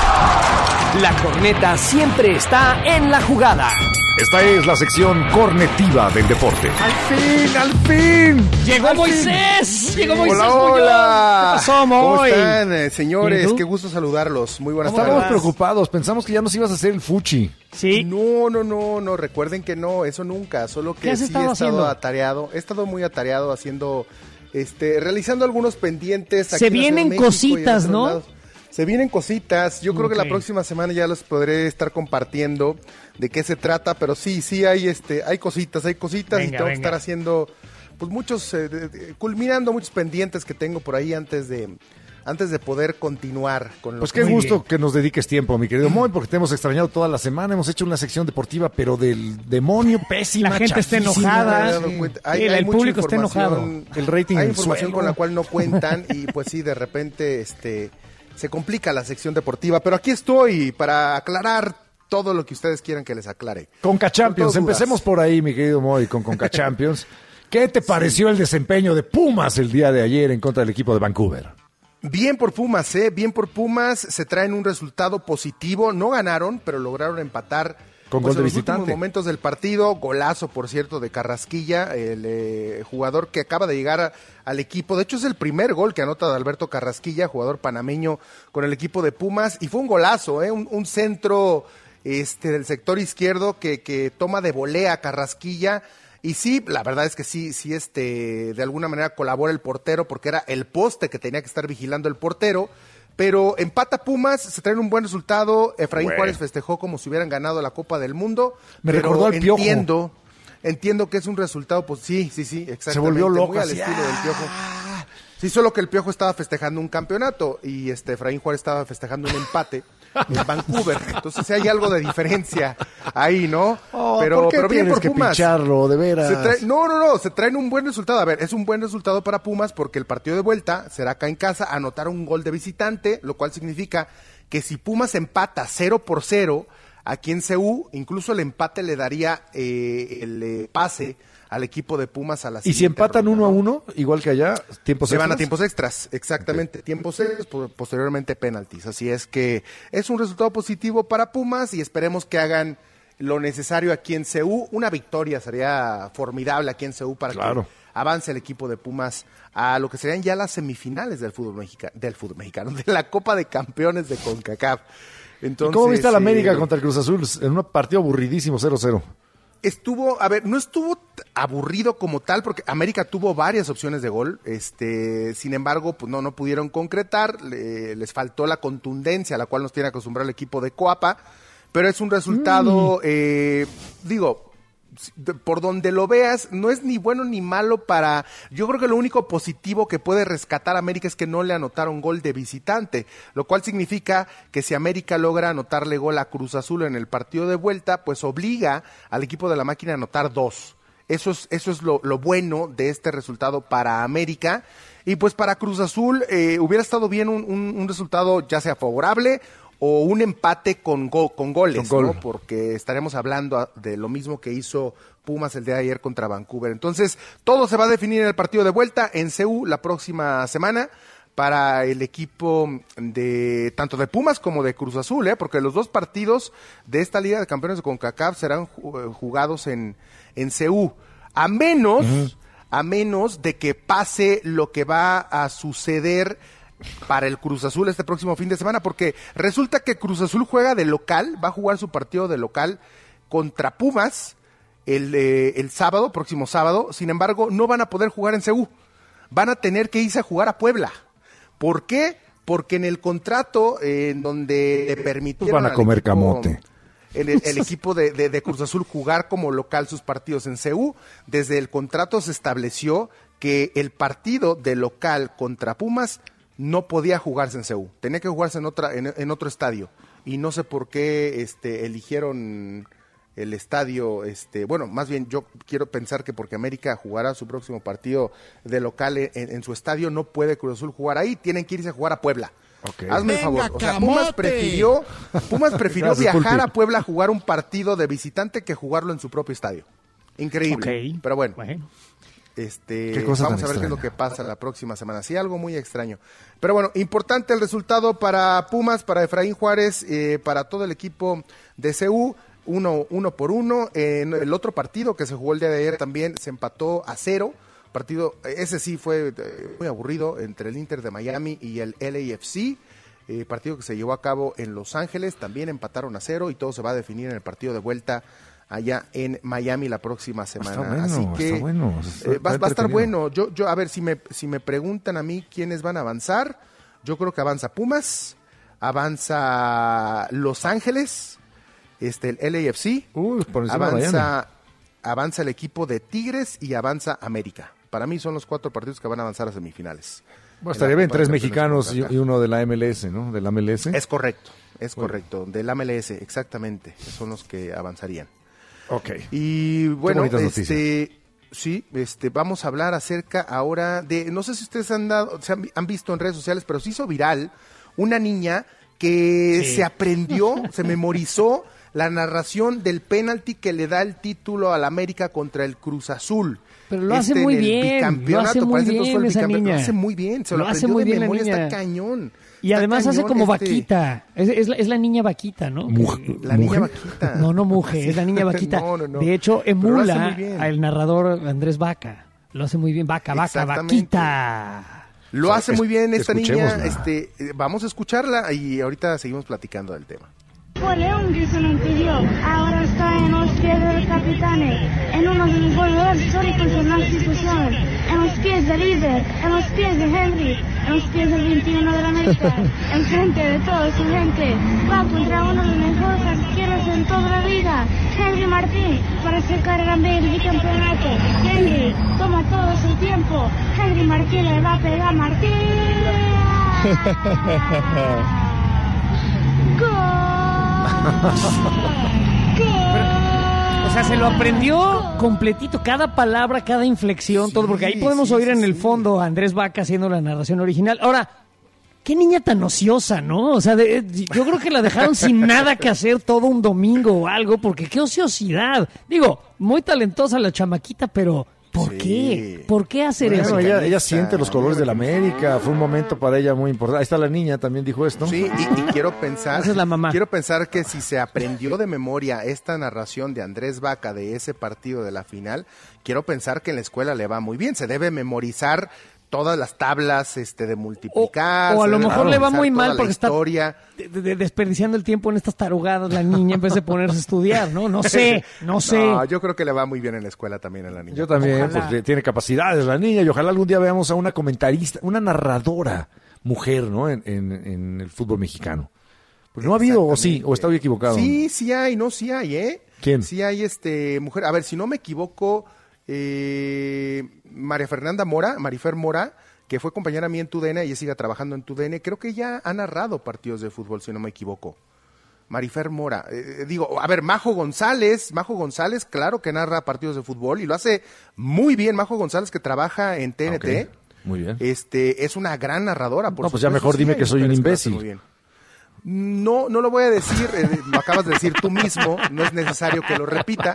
La corneta siempre está en la jugada. Esta es la sección cornetiva del deporte. ¡Al fin, al fin! Llegó ¡Al Moisés. Llegó Moisés. Hola, Muñoz. hola. ¿Qué pasó, ¿Cómo Moy? están, eh, ¿Bien y señores? tú? Qué gusto saludarlos. Muy buenas Estábamos tardes. preocupados. Pensamos que ya nos ibas a hacer el fuchi. Sí. No, no, no, no. Recuerden que no, eso nunca. Solo ¿Qué que has sí he estado estado haciendo? atareado. He estado muy atareado haciendo, este, realizando algunos pendientes. Se aquí en la Ciudad de vienen México y en cositas, otros ¿no? lados. Se vienen cositas. Yo creo que Ok. la próxima semana ya los podré estar compartiendo de qué se trata. Pero sí, sí hay, este, hay cositas, hay cositas y Venga, tengo que venga. estar haciendo, pues muchos, eh, de- de- culminando muchos pendientes que tengo por ahí antes de, antes de poder continuar con lo Pues que qué Muy gusto bien. que nos dediques tiempo, mi querido Moy, porque te hemos extrañado toda la semana. Hemos hecho una sección deportiva, pero del demonio, pésima, La gente está chafísima. enojada. me he Sí. dado cuenta. Sí, el mucha público está información- El rating Hay en información suelo. con la cual no cuentan y pues sí, de repente este se complica la sección deportiva. Pero aquí estoy para aclarar todo lo que ustedes quieran que les aclare. Conca Champions, Con todas empecemos dudas. por ahí, mi querido Moy, con Conca Champions. ¿Qué te pareció el desempeño de Pumas el día de ayer en contra del equipo de Vancouver? Bien por Pumas, ¿eh? Bien por Pumas. Se traen un resultado positivo. No ganaron, pero lograron empatar Con pues, gol de en los visitante. últimos momentos del partido. Golazo, por cierto, de Carrasquilla, el eh, jugador que acaba de llegar a- al equipo. De hecho, es el primer gol que anota de Alberto Carrasquilla, jugador panameño con el equipo de Pumas. Y fue un golazo, ¿eh? Un, un centro este, del sector izquierdo que, que toma de volea a Carrasquilla. Y sí, la verdad es que sí, sí, este, de alguna manera colabora el portero porque era el poste que tenía que estar vigilando el portero. Pero empata Pumas, se traen un buen resultado. Efraín Bueno. Juárez festejó como si hubieran ganado la Copa del Mundo. Me pero recordó al Piojo. Entiendo, entiendo que es un resultado, pues sí, sí, sí, exactamente. Se volvió loco, Muy al así, estilo del ¡ah! Piojo. Sí, solo que el Piojo estaba festejando un campeonato y este Efraín Juárez estaba festejando un empate en Vancouver. Entonces sí hay algo de diferencia ahí, ¿no? Oh, pero ¿por qué pero bien tienes por que Pumas. pincharlo, de veras? Se trae- no, no, no, se traen un buen resultado. A ver, es un buen resultado para Pumas porque el partido de vuelta será acá en casa, anotar un gol de visitante, lo cual significa que si Pumas empata cero por cero aquí en C U, incluso el empate le daría eh, el eh, pase al equipo de Pumas a la Y si siguiente empatan ronda, uno a ¿no? uno, igual que allá, tiempos Se van a extras? tiempos extras, exactamente, tiempos extras, po- posteriormente penaltis. Así es que es un resultado positivo para Pumas y esperemos que hagan lo necesario aquí en C U. Una victoria sería formidable aquí en C U para Claro. que avance el equipo de Pumas a lo que serían ya las semifinales del fútbol mexicano, del fútbol mexicano, de la Copa de Campeones de CONCACAF. Entonces, ¿Y cómo viste a la América eh, contra el Cruz Azul en un partido aburridísimo cero cero? Estuvo, a ver, no estuvo t- aburrido como tal, porque América tuvo varias opciones de gol, este, sin embargo, pues no, no pudieron concretar, le- les faltó la contundencia a la cual nos tiene acostumbrado el equipo de Coapa, pero es un resultado, eh, digo, por donde lo veas, no es ni bueno ni malo para... Yo creo que lo único positivo que puede rescatar a América es que no le anotaron gol de visitante, lo cual significa que si América logra anotarle gol a Cruz Azul en el partido de vuelta, pues obliga al equipo de la máquina a anotar dos. Eso es, eso es lo, lo bueno de este resultado para América. Y pues para Cruz Azul eh, hubiera estado bien un, un, un resultado ya sea favorable o un empate con, go, con goles, con gol. ¿No? Porque estaremos hablando de lo mismo que hizo Pumas el día de ayer contra Vancouver. Entonces, todo se va a definir en el partido de vuelta en C U la próxima semana para el equipo de tanto de Pumas como de Cruz Azul, ¿eh? Porque los dos partidos de esta Liga de Campeones de CONCACAF serán jugados en, en C U. A menos, uh-huh. a menos de que pase lo que va a suceder para el Cruz Azul este próximo fin de semana, porque resulta que Cruz Azul juega de local, va a jugar su partido de local contra Pumas el, eh, el sábado, próximo sábado. Sin embargo, no van a poder jugar en C U, van a tener que irse a jugar a Puebla. ¿Por qué? Porque en el contrato eh, en donde le permitieron van a comer equipo, camote el, el equipo de, de, de Cruz Azul jugar como local sus partidos en C U, desde el contrato se estableció que el partido de local contra Pumas no podía jugarse en C U, tenía que jugarse en otra en, en otro estadio, y no sé por qué este eligieron el estadio, este bueno, más bien yo quiero pensar que porque América jugará su próximo partido de local en, en su estadio, no puede Cruz Azul jugar ahí, tienen que irse a jugar a Puebla. Okay. Hazme el favor, o sea, Pumas prefirió, Pumas prefirió viajar a Puebla a jugar un partido de visitante que jugarlo en su propio estadio. Increíble, okay. Pero bueno. bueno. Este, vamos a ver extraña. qué es lo que pasa la próxima semana. Sí, algo muy extraño. Pero bueno, importante el resultado para Pumas, para Efraín Juárez, eh, para todo el equipo de C U, uno, uno por uno. En el otro partido que se jugó el día de ayer también se empató a cero. Partido, ese sí fue eh, muy aburrido, entre el Inter de Miami y el L A F C. Eh, partido que se llevó a cabo en Los Ángeles, también empataron a cero y todo se va a definir en el partido de vuelta allá en Miami la próxima semana. Está bueno, así que está bueno, está, eh, va, va a estar bueno. Yo, yo, a ver, si me, si me preguntan a mí quiénes van a avanzar, yo creo que avanza Pumas, avanza Los Ángeles, este, el L A F C, Uy, por avanza, avanza el equipo de Tigres y avanza América. Para mí son los cuatro partidos que van a avanzar a semifinales. Bueno, estaría bien, tres mexicanos y, y uno de la M L S, ¿no? De la M L S. Es correcto, es bueno. correcto, de la M L S, exactamente, son los que avanzarían. Ok. Y bueno, este, sí, este, vamos a hablar acerca ahora de, no sé si ustedes han dado, se han, han visto en redes sociales, pero se hizo viral una niña que sí. se aprendió, se memorizó la narración del penalti que le da el título al América contra el Cruz Azul. Pero lo hace este, muy bien, lo hace muy bien esa niña. Lo hace muy bien, se lo, lo hace muy bien memoria, la niña. Está cañón. Y está además cañón hace como este... vaquita, es, es, la, es la niña vaquita, ¿no? Muj- la niña vaquita. No, no muje, es la niña vaquita. no, no, no. De hecho, emula al narrador Andrés Vaca. Lo hace muy bien, vaca, vaca, vaquita. Lo hace muy bien esta niña. La... Este, vamos a escucharla y ahorita seguimos platicando del tema. Fue León que se lo impidió, ahora está en los pies del capitán, en uno de los goleadores históricos de la institución, en los pies del líder, en los pies de Henry, en los pies del veintiuno de la América, en frente de toda su gente, va contra uno de los mejores arqueros en toda la liga, Henry Martín, para sacar el bicampeonato. Henry toma todo su tiempo, Henry Martín le va a pegar a Martín. ¡Gol! Pero, o sea, se lo aprendió completito, cada palabra, cada inflexión, sí, todo, porque ahí podemos sí, oír sí, en el fondo a Andrés Vaca haciendo la narración original. Ahora, qué niña tan ociosa, ¿no? O sea, de, yo creo que la dejaron sin nada que hacer todo un domingo o algo, porque qué ociosidad. Digo, muy talentosa la chamaquita, pero... ¿Por sí. qué? ¿Por qué hacer bueno, eso? Ella, ella siente los colores de la América, fue un momento para ella muy importante. Ahí está la niña, también dijo esto. Sí, y, y quiero pensar, esa es la mamá. Quiero pensar que si se aprendió de memoria esta narración de Andrés Vaca de ese partido de la final, quiero pensar que en la escuela le va muy bien, se debe memorizar todas las tablas este de multiplicar. O, o a lo mejor le va muy mal porque está historia. De, de, desperdiciando el tiempo en estas tarugadas la niña en vez de ponerse a estudiar, ¿no? No sé, no sé. No, yo creo que le va muy bien en la escuela también a la niña. Yo también, ojalá. Porque tiene capacidades la niña y ojalá algún día veamos a una comentarista, una narradora mujer, ¿no? En, en, en el fútbol mexicano. Pues no ha habido, o sí, o estoy equivocado. Sí, sí hay, no, sí hay, ¿eh? ¿Quién? Sí hay este mujer, a ver, si no me equivoco, eh, María Fernanda Mora, Marifer Mora, que fue compañera mía en Tu D N y sigue trabajando en Tu D N, creo que ella ha narrado partidos de fútbol, si no me equivoco. Marifer Mora, eh, digo, a ver, Majo González, Majo González, claro que narra partidos de fútbol y lo hace muy bien. Majo González, que trabaja en T N T, okay. Muy bien. Este, es una gran narradora. Por no, pues ya mejor sí, dime que soy un imbécil. Muy bien. No, no lo voy a decir, eh, lo acabas de decir tú mismo, no es necesario que lo repita.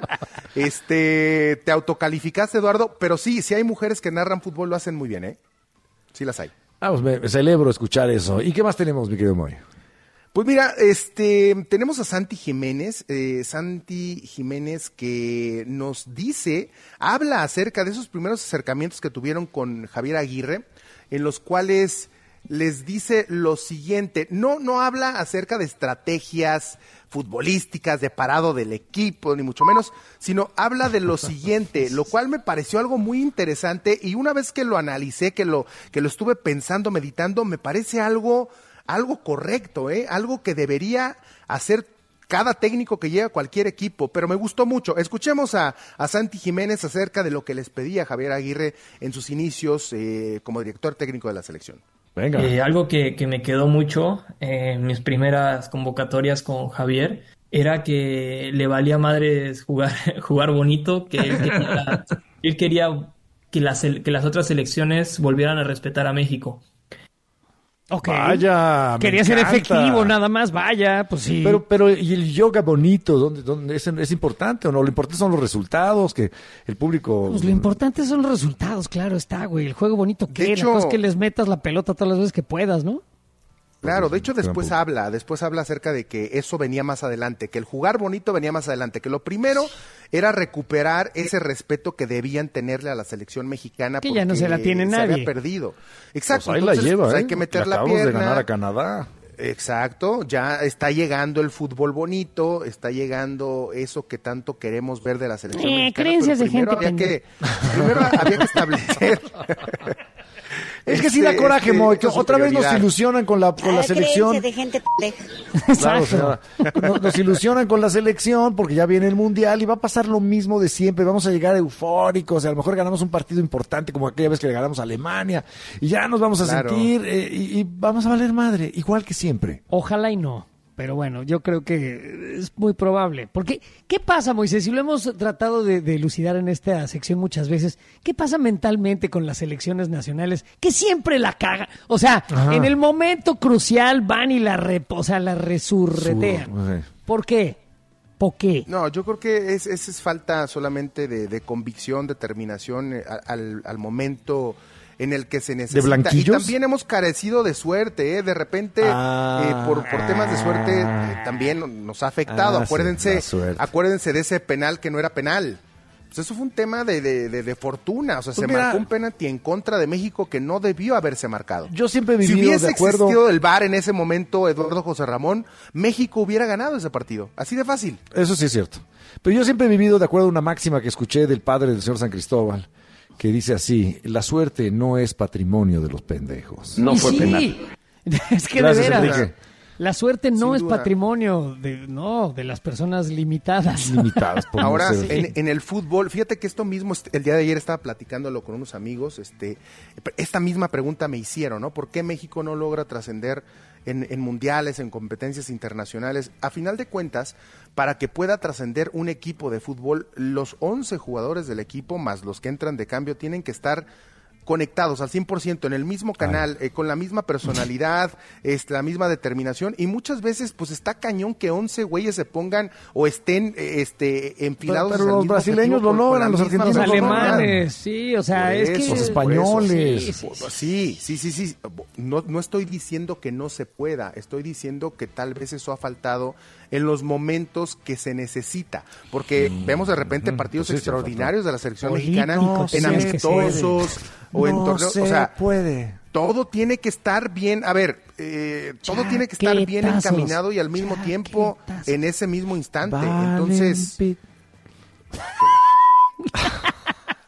Este, te autocalificaste, Eduardo, pero sí, sí hay mujeres que narran fútbol, lo hacen muy bien, ¿eh? Sí las hay. Ah, pues me, me celebro escuchar eso. ¿Y qué más tenemos, mi querido Moy? Pues mira, este, tenemos a Santi Jiménez, eh, Santi Jiménez que nos dice, habla acerca de esos primeros acercamientos que tuvieron con Javier Aguirre, en los cuales les dice lo siguiente, no, no habla acerca de estrategias futbolísticas, de parado del equipo, ni mucho menos, sino habla de lo siguiente, lo cual me pareció algo muy interesante y una vez que lo analicé, que lo, que lo estuve pensando, meditando, me parece algo, algo correcto, ¿eh? Algo que debería hacer cada técnico que llega a cualquier equipo, pero me gustó mucho. Escuchemos a, a Santi Jiménez acerca de lo que les pedía Javier Aguirre en sus inicios eh, como director técnico de la selección. Venga. Eh, algo que, que me quedó mucho eh, en mis primeras convocatorias con Javier era que le valía madres jugar, jugar bonito, que él quería, él quería que, las, que las otras selecciones volvieran a respetar a México. Ok. Vaya, quería ser efectivo, nada más, vaya, pues sí. Pero, pero ¿y el yoga bonito? ¿Dónde, dónde es, es importante o no? Lo importante son los resultados, que el público... Pues lo importante son los resultados, claro está, güey. El juego bonito que De la hecho- cosa es que les metas la pelota todas las veces que puedas, ¿no? Claro, de hecho después habla, después habla acerca de que eso venía más adelante, que el jugar bonito venía más adelante, que lo primero era recuperar ese respeto que debían tenerle a la selección mexicana Que ya no se la tiene se nadie. había perdido. Exacto, Pues ahí la entonces, lleva, pues, ¿eh? hay que meter Le la acabamos pierna. de ganar a Canadá. Exacto, ya está llegando el fútbol bonito, está llegando eso que tanto queremos ver de la selección Eh, mexicana. creencias pero de gente primero había que, pendeja. primero había que establecer. Es que sí da Este, coraje, este, Moy, que esa otra vez nos superioridad. ilusionan con la, con la selección. de gente pendeja. Claro, o sea, nos, nos ilusionan con la selección porque ya viene el Mundial y va a pasar lo mismo de siempre. Vamos a llegar eufóricos, a lo mejor ganamos un partido importante como aquella vez que le ganamos a Alemania y ya nos vamos a Claro. sentir eh, y, y vamos a valer madre, igual que siempre. Ojalá y no. Pero bueno, yo creo que es muy probable. Porque, ¿qué pasa, Moisés? Si lo hemos tratado de, de elucidar en esta sección muchas veces, ¿qué pasa mentalmente con las selecciones nacionales? Que siempre la cagan. O sea, Ajá. en el momento crucial van y la, re, o sea, la resurretean. Sur- sí. ¿Por qué? ¿Por qué? No, yo creo que es, es, es falta solamente de, de convicción, determinación eh, a- al, al momento en el que se necesita. blanquillos? Y también hemos carecido de suerte, ¿eh? De repente, Ah. eh, por, por temas de suerte, eh, también nos ha afectado. Ah, sí, acuérdense, la suerte. acuérdense de ese penal que no era penal. Pues eso fue un tema de, de, de, de fortuna. O sea, Pues se mira, marcó un penalti en contra de México que no debió haberse marcado. Yo siempre he Si vivido hubiese de acuerdo. existido el V A R en ese momento, Eduardo José Ramón, México hubiera ganado ese partido. Así de fácil. Eso sí es cierto. Pero yo siempre he vivido de acuerdo a una máxima que escuché del padre del señor San Cristóbal, que dice así: la suerte no es patrimonio de los pendejos. Y sí. Es que Gracias, de veras, Enrique. la suerte no Sin es duda. patrimonio de, no, de las personas limitadas. Limitadas por no Ahora, ser- en, en el fútbol, fíjate que esto mismo, este, el día de ayer estaba platicándolo con unos amigos, este, esta misma pregunta me hicieron, ¿no? ¿Por qué México no logra trascender en, en mundiales, en competencias internacionales? A final de cuentas, para que pueda trascender un equipo de fútbol, los once jugadores del equipo, más los que entran de cambio, tienen que estar conectados al cien por ciento en el mismo canal, eh, con la misma personalidad, este, la misma determinación, y muchas veces pues está cañón que once güeyes se pongan o estén eh, este enfilados. Pero hacia el los mismo brasileños objetivo lo con- con logran, la los misma Los argentinos lo logran. alemanes, sí, o sea, Por es que... eso, los por españoles. eso. Sí, sí, sí, sí. No, no estoy diciendo que no se pueda, estoy diciendo que tal vez eso ha faltado en los momentos que se necesita, porque vemos de repente partidos pues sí, sí, extraordinarios de la selección Políticos, mexicana sí, en es que se amistosos o en No torneos, se o sea, puede. todo tiene que estar bien, a ver, eh, todo tiene que estar bien Chaquetazos, encaminado y al mismo tiempo chaquetazos. en ese mismo instante. Valen Entonces, pi-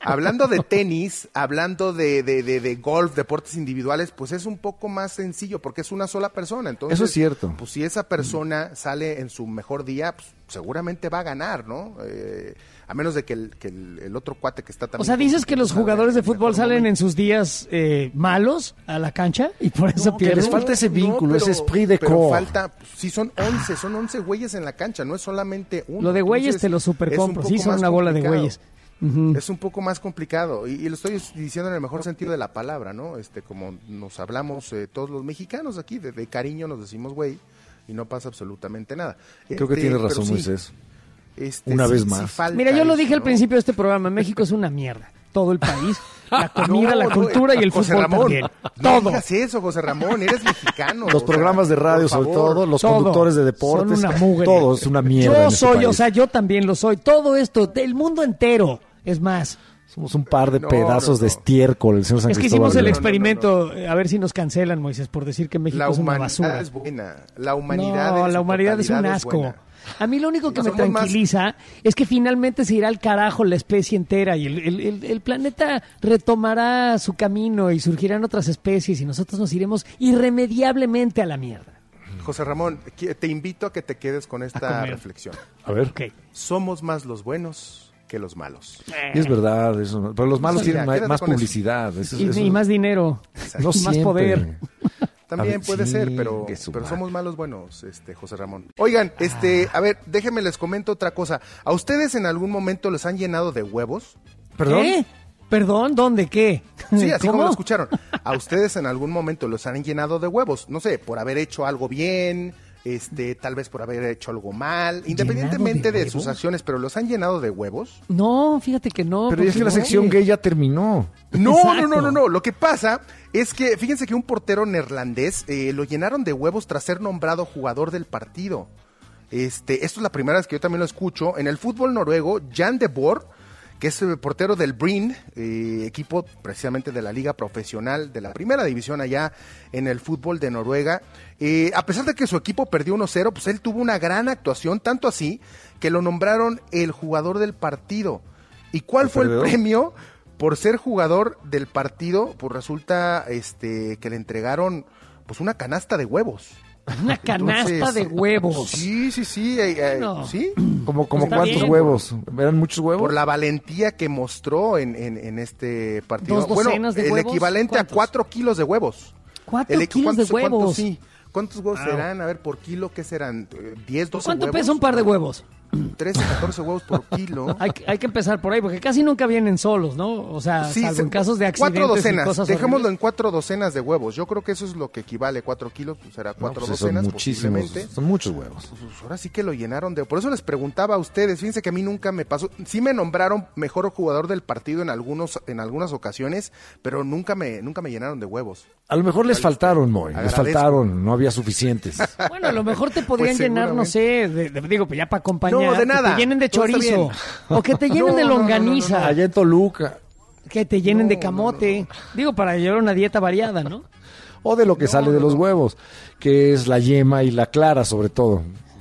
Hablando de tenis, hablando de, de, de, de golf, deportes individuales, pues es un poco más sencillo porque es una sola persona. Entonces, eso es cierto. Pues si esa persona sale en su mejor día, pues seguramente va a ganar, ¿no? Eh, a menos de que el, que el, el otro cuate que está también... O sea, dices que los jugadores de fútbol salen momento. en sus días eh, malos a la cancha y por eso no, pierden. Les falta ese vínculo, no, pero, ese esprit de pero corps. falta, sí son once, son once güeyes en la cancha, no es solamente uno. Lo de güeyes te lo supercompro, sí son una bola de güeyes. Uh-huh. Es un poco más complicado y, y lo estoy diciendo en el mejor sentido de la palabra, ¿no? Este, como nos hablamos eh, todos los mexicanos aquí, de, de cariño nos decimos güey y no pasa absolutamente nada. Creo este, que tienes razón, sí, Moisés. Este, Una sí, vez sí más. Mira, yo lo dije eso, al ¿no? principio de este programa, México es una mierda. Todo el país, la comida, no, la no, cultura y el José fútbol Ramón, también. No Todo. digas eso, José Ramón, eres mexicano. Los programas sea, de radio, sobre todo, los todo. conductores de deportes, Son una mugre. todo es una mierda. Yo en este soy, país. o sea, yo también lo soy. Todo esto, del mundo entero, es más. Somos un par de No, pedazos no, no. de estiércol, el señor San Es que Cristóbal hicimos el León. experimento, a ver si nos cancelan, Moisés, por decir que México La es una humanidad basura. es buena. La humanidad No, en la su humanidad es un totalidad asco. buena. A mí lo único que No me somos más- tranquiliza es que finalmente se irá al carajo la especie entera y el, el- el- el planeta retomará su camino y surgirán otras especies y nosotros nos iremos irremediablemente a la mierda. José Ramón, qui- te invito a que te quedes con esta comer. reflexión. A ver. Ok. Somos más los buenos que los malos. Y es verdad, eso, pero los malos Sí, tienen ya, más, quédate más con eso. publicidad. Eso, Y, eso- y más dinero, no y más siempre. poder. También A ver, puede sí, ser, pero, que su pero madre. somos malos buenos, este José Ramón. Oigan, este, a ver, déjenme les comento otra cosa. ¿A ustedes en algún momento les han llenado de huevos? ¿Perdón? ¿Qué? ¿Perdón? ¿Dónde? ¿Qué? Sí, así como ¿Cómo? lo escucharon. ¿A ustedes en algún momento los han llenado de huevos? No sé, por haber hecho algo bien, este, tal vez por haber hecho algo mal, independientemente de de, sus huevos? acciones, pero los han llenado de huevos. No, fíjate que no. Pero ya es porque que la no. sección gay ya terminó. No, Exacto. no, no, no, no. Lo que pasa es que, fíjense que un portero neerlandés eh, lo llenaron de huevos tras ser nombrado jugador del partido. Este, esto es la primera vez que yo también lo escucho. En el fútbol noruego, Jan de Boer, que es el portero del Bryne, eh, equipo precisamente de la liga profesional de la primera división allá en el fútbol de Noruega. Eh, a pesar de que su equipo perdió uno cero, pues él tuvo una gran actuación, tanto así que lo nombraron el jugador del partido. ¿Y cuál ¿El fue perdedor? el premio? Por ser jugador del partido, pues resulta este que le entregaron pues una canasta de huevos. Una canasta Entonces, de huevos. Sí, sí, sí, eh, eh, Bueno. sí. Como, como Está cuántos bien. huevos. ¿Eran muchos huevos? Por la valentía que mostró en, en, en este partido. ¿Dos bueno, docenas de el huevos? equivalente ¿Cuántos? a cuatro kilos de huevos. Cuatro El equi- kilos de ¿cuántos- cuántos- huevos. sí. ¿Cuántos huevos Wow. serán? A ver, por kilo, ¿qué serán? Eh, ¿diez, doce ¿Cuánto huevos? pesa un par de huevos? trece, catorce huevos por kilo. Hay, que- hay que empezar por ahí, porque casi nunca vienen solos, ¿no? O sea, Sí, salvo se- en casos de accidentes cuatro y docenas, cosas dejémoslo horribles. en cuatro docenas de huevos. Yo creo que eso es lo que equivale, cuatro kilos, pues será No, cuatro pues son docenas muchísimos, posiblemente. son muchos huevos. Pues ahora sí que lo llenaron de... Por eso les preguntaba a ustedes, fíjense que a mí nunca me pasó... Sí me nombraron mejor jugador del partido en algunos en algunas ocasiones, pero nunca me nunca me llenaron de huevos. A lo mejor les faltaron, Moy. Les Agradezco. faltaron, no había suficientes. Bueno, a lo mejor te podrían Pues llenar, no sé, seguramente. de, de- digo, pues ya para acompañar. No, de nada. Que te llenen de Todo está chorizo. bien. O que te llenen No, de no, no, no, longaniza. no, Allá en Toluca. Que te llenen No, de no, camote. Digo, para llevar una dieta variada, ¿no? O de lo que No, sale de no, los no. huevos, que es la yema y la clara, sobre todo.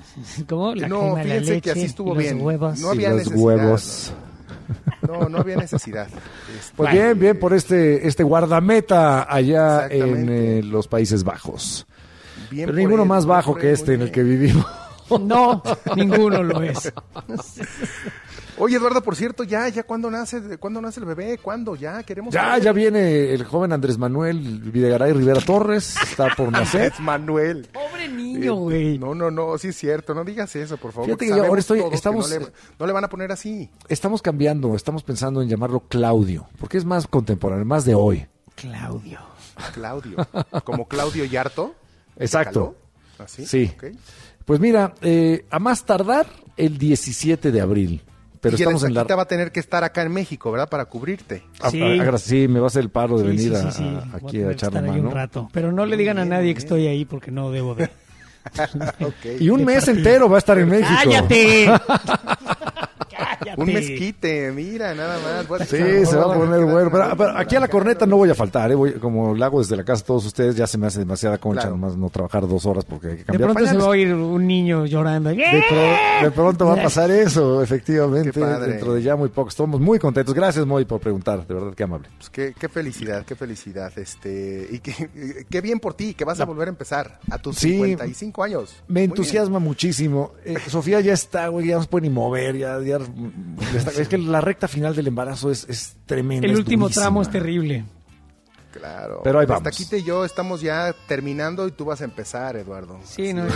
Como la No, crema, la fíjense leche, que así estuvo y los bien. huevos. No había y los necesidad. huevos. No, no había necesidad. Este, Pues bien, bien por este, este guardameta allá en Exactamente. eh, los Países Bajos. bien Pero por ninguno él, más bien bajo por que él, este muy en el bien. que vivimos. No, ninguno lo es. Oye, Eduardo, por cierto, ya, ya, ¿cuándo nace, ¿cuándo nace el bebé? ¿Cuándo? Ya, queremos Ya, saber. ya viene el joven Andrés Manuel Videgaray Rivera Torres, está por nacer. Es Manuel. Pobre niño, güey. No, no, no, sí es cierto, no digas eso, por favor. Fíjate porque que yo ahora sabemos estoy- todos que estamos- No le, no le van a poner así. Estamos cambiando, estamos pensando en llamarlo Claudio, porque es más contemporáneo, más de hoy. Claudio. Claudio. Como Claudio Yarto. Exacto. ¿Caló? ¿Así? Sí. Ok. Pues mira, eh, a más tardar el diecisiete de abril. Pero y estamos en la... va a tener que estar acá en México, ¿verdad? Para cubrirte. a- Sí. a- a- sí, me va a hacer el paro de Sí, venir sí, a- sí, sí. a- Voy a aquí tener a que echar la estar ahí mano. un rato. Pero no le digan a nadie que estoy ahí porque no debo de. Ok. Y un De mes partir. entero va a estar en México. ¡Cállate! Un mezquite, mira, nada más. Bueno, sí, se va a poner bueno. Pero, pero aquí a la corneta no voy a faltar, ¿eh? Voy, como la hago desde la casa a todos ustedes, ya se me hace demasiada concha, Claro. nomás no trabajar dos horas porque hay que De cambiar pronto se pañales. va a oír un niño llorando. De, pro- de pronto va a pasar eso, efectivamente, Qué padre. dentro de ya muy poco. Estamos muy contentos. Gracias, Moy, por preguntar, de verdad, qué amable. Pues qué, qué felicidad, qué felicidad. Este, y qué, qué bien por ti, que vas a volver a empezar a tus Sí. cincuenta y cinco años. Me Muy entusiasma muchísimo. Eh, Sofía ya está, güey, ya no se puede ni mover. Ya, ya- ya está. Es que la recta final del embarazo es, es tremenda. El es último durísima. tramo es terrible. Claro. Pero ahí Hasta vamos. Taquita y yo estamos ya terminando y tú vas a empezar, Eduardo. Sí, no,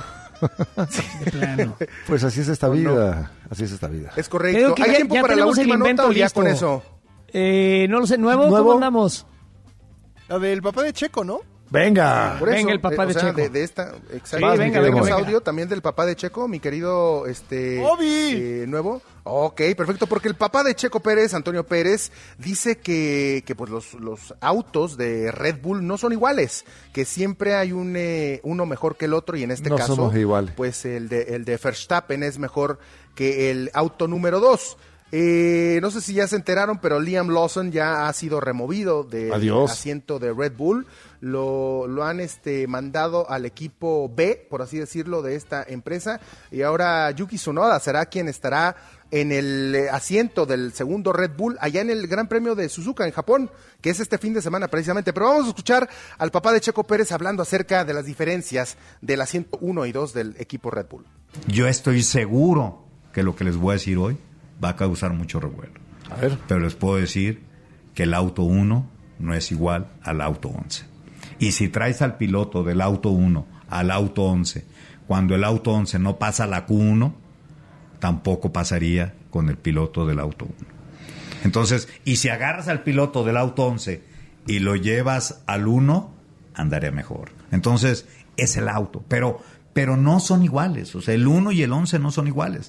de plano. Pues así es esta ¿O no? vida. Así es esta vida. Es Te correcto. digo que ¿Hay ya- tiempo ya para la tenemos el última nota invento o ya listo. con eso? Eh, no lo sé, ¿nuevo? ¿Nuevo? ¿Cómo andamos? La del papá de Checo, ¿no? Venga. Por eso, Venga, el papá eh, o de sea, Checo. De, de esta, exacto. Sí, venga, Tenemos venga, venga. audio también del papá de Checo, mi querido este ¡Obi! eh, nuevo. Ok, perfecto, porque el papá de Checo Pérez, Antonio Pérez, dice que, que pues los, los autos de Red Bull no son iguales, que siempre hay un eh, uno mejor que el otro y en este No caso, somos iguales. pues el de el de Verstappen es mejor que el auto número dos. Eh, no sé si ya se enteraron, pero Liam Lawson ya ha sido removido del Adiós. asiento de Red Bull. Lo, lo han este, mandado al equipo B, por así decirlo, de esta empresa. Y ahora Yuki Tsunoda será quien estará en el eh, asiento del segundo Red Bull allá en el Gran Premio de Suzuka en Japón, que es este fin de semana precisamente. Pero vamos a escuchar al papá de Checo Pérez hablando acerca de las diferencias del asiento uno y dos del equipo Red Bull. Yo estoy seguro que lo que les voy a decir hoy va a causar mucho revuelo. A ver. Pero les puedo decir que el auto uno no es igual al auto once. Y si traes al piloto del auto uno al auto once, cuando el auto once no pasa la Q uno, tampoco pasaría con el piloto del auto uno. Entonces, y si agarras al piloto del auto once y lo llevas al uno, andaría mejor. Entonces, es el auto, pero, pero no son iguales. O sea, el uno y el once no son iguales.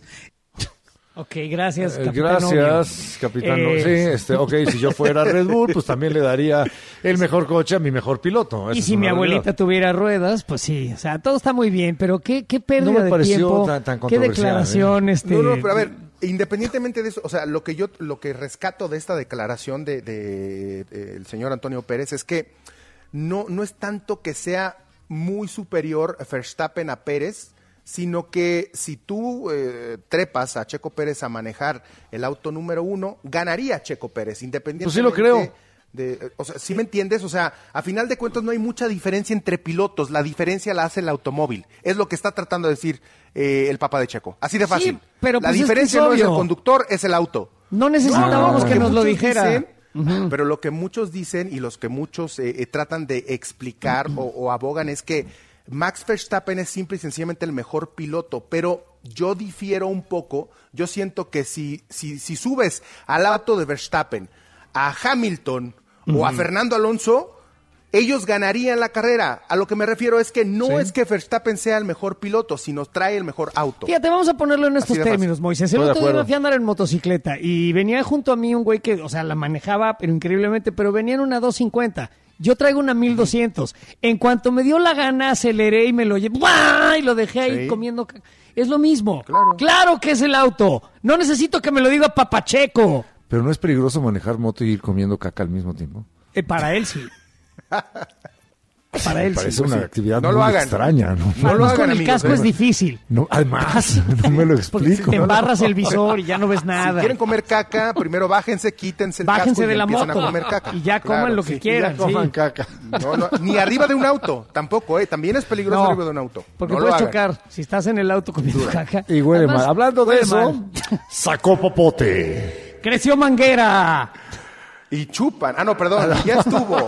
Ok, gracias, Eh, Capitán gracias, Obvio. capitán. Eh, Sí, este, ok, si yo fuera Red Bull, pues también le daría el mejor coche a mi mejor piloto. Esa Y es si una mi abuelita realidad. tuviera ruedas, pues sí, o sea, todo está muy bien, pero qué, qué pérdida No me de pareció tiempo, tan- tan qué controversial, declaración, ¿eh? este... No, no, pero a ver, independientemente de eso, o sea, lo que yo, lo que rescato de esta declaración de, de, de el señor Antonio Pérez es que no, no es tanto que sea muy superior Verstappen a Pérez, sino que si tú eh, trepas a Checo Pérez a manejar el auto número uno, ganaría Checo Pérez, independientemente. Pues sí lo creo. De, o sea, ¿sí me entiendes? O sea, a final de cuentas no hay mucha diferencia entre pilotos, la diferencia la hace el automóvil. Es lo que está tratando de decir eh, el papá de Checo. Así de fácil. Sí, pero la pues es que diferencia es no es el obvio. conductor, es el auto. No necesitábamos lo que nos lo muchos dijera. dicen, pero lo que muchos dicen y los que muchos eh, eh, tratan de explicar o, o abogan es que Max Verstappen es simple y sencillamente el mejor piloto, pero yo difiero un poco. Yo siento que si, si, si subes al auto de Verstappen a Hamilton o a Fernando Alonso, ellos ganarían la carrera. A lo que me refiero es que no Sí. es que Verstappen sea el mejor piloto, sino trae el mejor auto. Fíjate, vamos a ponerlo en estos Así de términos, fácil. Moisés. El Estoy de otro día acuerdo. me fui a andar en motocicleta y venía junto a mí un güey que, o sea, la manejaba, pero increíblemente, pero venía en una doscientos cincuenta. Yo traigo una mil doscientos. En cuanto me dio la gana, aceleré y me lo llevé ¡buah! Y lo dejé ahí Sí. comiendo. ca- Es lo mismo. Claro. Claro que es el auto. No necesito que me lo diga Papacheco. Pero no es peligroso manejar moto y ir comiendo caca al mismo tiempo. Eh, para él sí. Para él Me parece sí. una sí. actividad No muy lo hagan. extraña, ¿no? No lo Además, hagan, con el amigos, casco eh. es difícil. No, además, no me lo Porque explico. te embarras el visor y ya no ves Si nada. quieren comer caca, primero bájense, quítense el Bájense casco y de la empiezan moto a comer caca. y ya coman Claro, lo que sí. quieran. Ya coman sí. caca. No, no, ni arriba de un auto, tampoco, ¿eh? También es peligroso No, arriba de un auto. Porque No lo puedes hagan. chocar si estás en el auto comiendo caca. Y huele Además, mal. Hablando de huele eso, mal. sacó popote. Creció manguera. Y chupan. Ah, no, perdón, ya estuvo.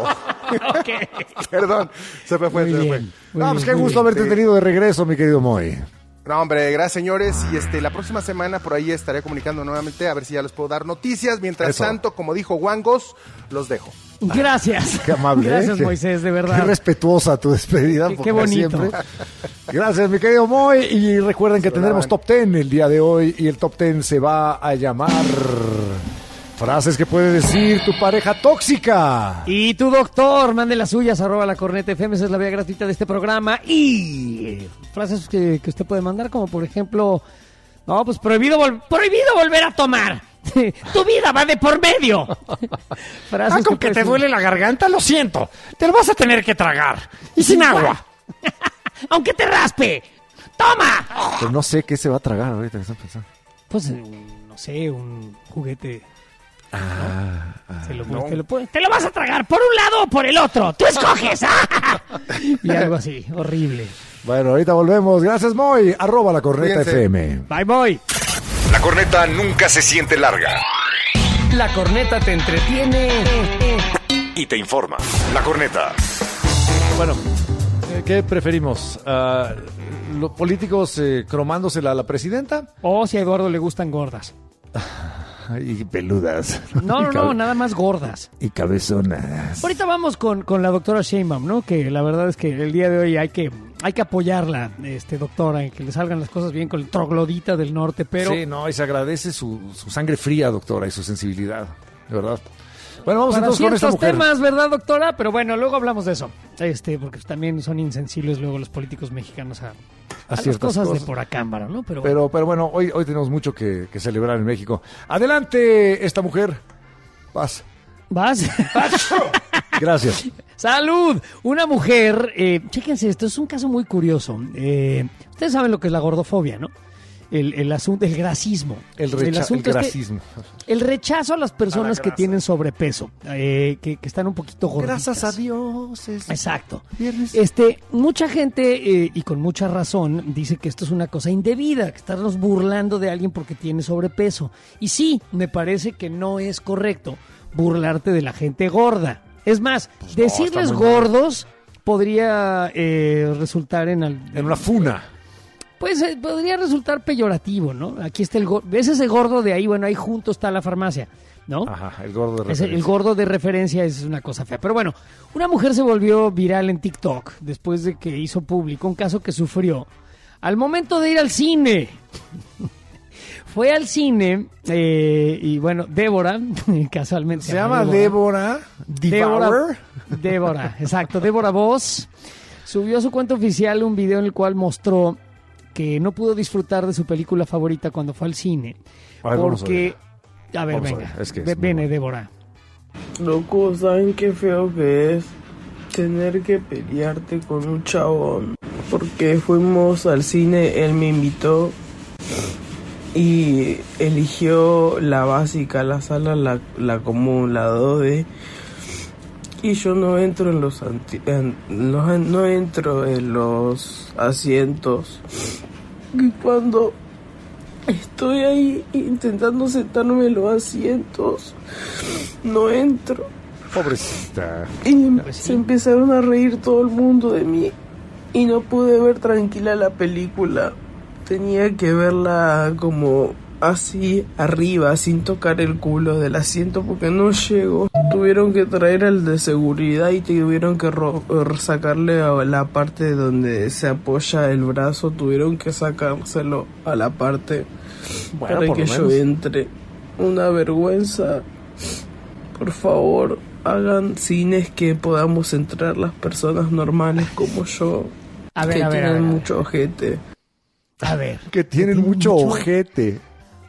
Perdón, se me fue, Muy se me bien. fue. Muy No, pues bien, qué muy gusto bien. haberte tenido de regreso, mi querido Moy. No, hombre, gracias, señores. Y este, la próxima semana por ahí estaré comunicando nuevamente a ver si ya les puedo dar noticias. Mientras Eso. tanto, como dijo Wangos, los dejo. Gracias. Qué amable. Gracias, ¿eh? Qué- Moisés, de Qué verdad. respetuosa tu despedida. Qué- porque qué bonito. siempre- Gracias, mi querido Moy. Y recuerden que Se lo tendremos lavan. Top Ten el día de hoy. Y el Top Ten se va a llamar frases que puede decir tu pareja tóxica. Y tu doctor, mande las suyas, arroba la corneta F M, esa es la vía gratuita de este programa. Y frases que, que usted puede mandar, como por ejemplo, No, pues prohibido, vol- prohibido volver a tomar. Tu vida va de por medio. Ah, con que te duele la garganta, lo siento. Te lo vas a tener que tragar. Y sin agua. Aunque te raspe. ¡Toma! Pero no sé qué se va a tragar ahorita que están pensando. Pues, un- no sé, un juguete. Ah, ah, Se lo, no. te, lo, puedes- te lo vas a tragar por un lado o por el otro. Tú escoges. Y algo así, horrible. Bueno, ahorita volvemos. Gracias, Moy. Arroba la corneta Cuídense. F M. Bye, boy. La corneta nunca se siente larga La corneta te entretiene y te informa. La corneta. Bueno, eh, ¿qué preferimos? Ah, ¿Los políticos eh, cromándosela a la presidenta? O si a Eduardo le gustan gordas. Y peludas. No, no, Y no, cabe- nada más gordas. Y cabezonas. Ahorita vamos con, con la doctora Sheinbaum, ¿no? Que la verdad es que el día de hoy hay que hay que apoyarla, este doctora, en que le salgan las cosas bien con el troglodita del norte, pero... Sí, no, y se agradece su, su sangre fría, doctora, y su sensibilidad. De verdad. Bueno, vamos Para entonces con esta ciertos mujer. temas, ¿verdad, doctora? Pero bueno, luego hablamos de eso. Este, porque también son insensibles luego los políticos mexicanos a, a las ciertas cosas, cosas. de por acá, ¿no? Pero, Pero, pero bueno, hoy, hoy tenemos mucho que, que celebrar en México. Adelante, esta mujer. Paz. ¿Vas? Gracias. ¡Salud! Una mujer, eh, chéquense esto, es un caso muy curioso. Eh, ustedes saben lo que es la gordofobia, ¿no? El, el asunto, el grasismo. El, recha- el asunto es que- grasismo. el rechazo a las personas A la que grasa. tienen sobrepeso, eh, que, que están un poquito gorditas. Gracias a Dios. es- Exacto. Viernes. Este, mucha gente, eh, y con mucha razón, dice que esto es una cosa indebida, que estarnos burlando de alguien porque tiene sobrepeso. Y sí, me parece que no es correcto burlarte de la gente gorda. Es más, Pues no, decirles está muy mal. gordos podría eh, resultar en... al- En una funa. Pues eh, podría resultar peyorativo, ¿no? Aquí está el gordo. ¿Ves ese gordo de ahí? Bueno, ahí junto está la farmacia, ¿no? Ajá, el gordo de Ese- referencia. el gordo de referencia es una cosa fea. Pero bueno, una mujer se volvió viral en TikTok después de que hizo público un caso que sufrió al momento de ir al cine. Fue al cine eh, y bueno, Débora, casualmente. Se llama Débora. Débora. Devour. Débora, exacto. Débora Voss subió a su cuenta oficial un video en el cual mostró que no pudo disfrutar de su película favorita cuando fue al cine. A ver, vamos a porque, ver. a ver, Vamos a venga, ver, es que es Ve- muy viene Débora. Loco, ¿saben qué feo que es tener que pelearte con un chabón? Porque fuimos al cine, él me invitó y eligió la básica, la sala, la, la común, la dos D. Y yo no entro en los, anti- en los- no entro en los asientos. Y cuando estoy ahí intentando sentarme en los asientos, no entro. Pobrecita. Y se empezaron a reír todo el mundo de mí. Y no pude ver tranquila la película. Tenía que verla como así arriba, sin tocar el culo del asiento, porque no llego. Tuvieron que traer al de seguridad y tuvieron que ro- sacarle a la parte donde se apoya el brazo. Tuvieron que sacárselo a la parte Bueno, para por que lo yo menos. entre. Una vergüenza. Por favor, hagan cines que podamos entrar las personas normales como yo. A ver, que a ver, a tienen ver, a ver. mucho ojete. A ver. Que tienen mucho mucho- ojete.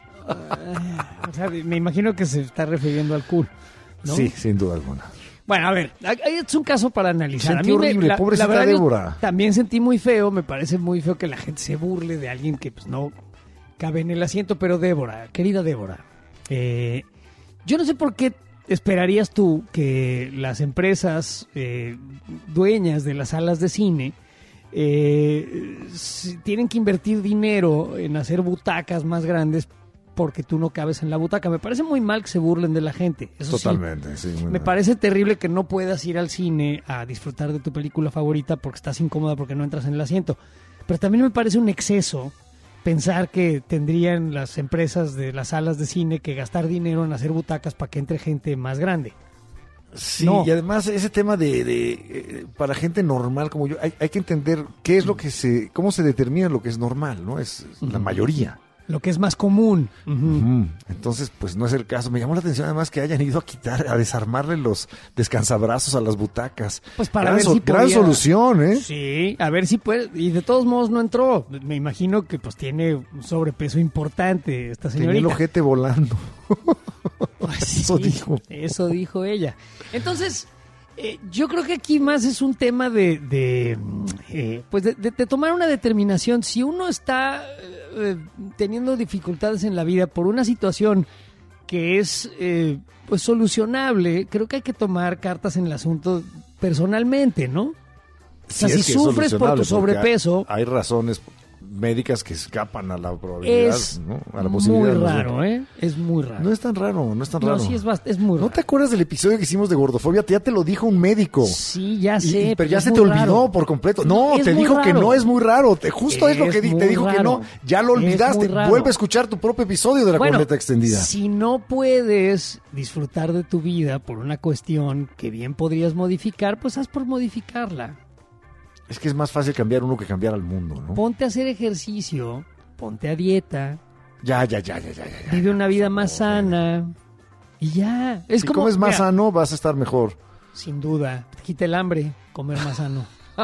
O sea, me imagino que se está refiriendo al culo, ¿no? Sí, sin duda alguna. Bueno, a ver, ahí es un caso para analizar. Sentí a mí me- horrible, la, pobrecita la verdad, yo Débora. también sentí muy feo, me parece muy feo que la gente se burle de alguien que pues no cabe en el asiento, pero Débora, querida Débora, eh, yo no sé por qué esperarías tú que las empresas eh, dueñas de las salas de cine eh, si- tienen que invertir dinero en hacer butacas más grandes porque tú no cabes en la butaca. Me parece muy mal que se burlen de la gente. Eso sí. Totalmente, sí. muy Me mal. parece terrible que no puedas ir al cine a disfrutar de tu película favorita porque estás incómoda porque no entras en el asiento. Pero también me parece un exceso pensar que tendrían las empresas de las salas de cine que gastar dinero en hacer butacas para que entre gente más grande. Sí, No. y además ese tema de, de eh, para gente normal como yo, hay, hay que entender qué es lo que se, cómo se determina lo que es normal, ¿no? Es la mayoría. Lo que es más común. Uh-huh. Uh-huh. Entonces, pues no es el caso. Me llamó la atención además que hayan ido a quitar, a desarmarle los descansabrazos a las butacas. Pues para gran, ver so- si gran podía... solución, ¿eh? Sí, a ver si puede. Y de todos modos no entró. Me imagino que pues tiene un sobrepeso importante esta señorita. Tenía el ojete volando. Pues, eso sí, dijo. Eso dijo ella. Entonces... Eh, yo creo que aquí más es un tema de, de eh, pues de, de, de tomar una determinación. Si uno está eh, teniendo dificultades en la vida por una situación que es eh, pues solucionable, creo que hay que tomar cartas en el asunto personalmente, ¿no? O sea, Sí, si es que es sufres por tu solucionable, porque sobrepeso... Hay, hay razones médicas que escapan a la probabilidad, Es ¿no? A la posibilidad. muy ¿no? raro, ¿eh? Es muy raro. No es tan raro, no es tan No, raro. sí es, bast- es muy raro. ¿No te acuerdas del episodio que hicimos de gordofobia? Ya te lo dijo un médico. Sí, ya Y- sé. y- pero ya es se muy te olvidó raro. por completo. No, Es te muy dijo que raro. no es muy raro. Te- justo es, lo que di- Es te muy dijo que raro. no. Ya lo Es olvidaste. muy raro. Vuelve a escuchar tu propio episodio de la Bueno, corneta extendida. Si no puedes disfrutar de tu vida por una cuestión que bien podrías modificar, pues haz por modificarla. Es que es más fácil cambiar uno que cambiar al mundo, ¿no? Ponte a hacer ejercicio, ponte a dieta, Ya, ya, ya, ya, ya, ya. ya. vive una vida más sana y ya. Es si como, comes más mira, sano, vas a estar mejor. sin duda, te quita el hambre, comer más sano.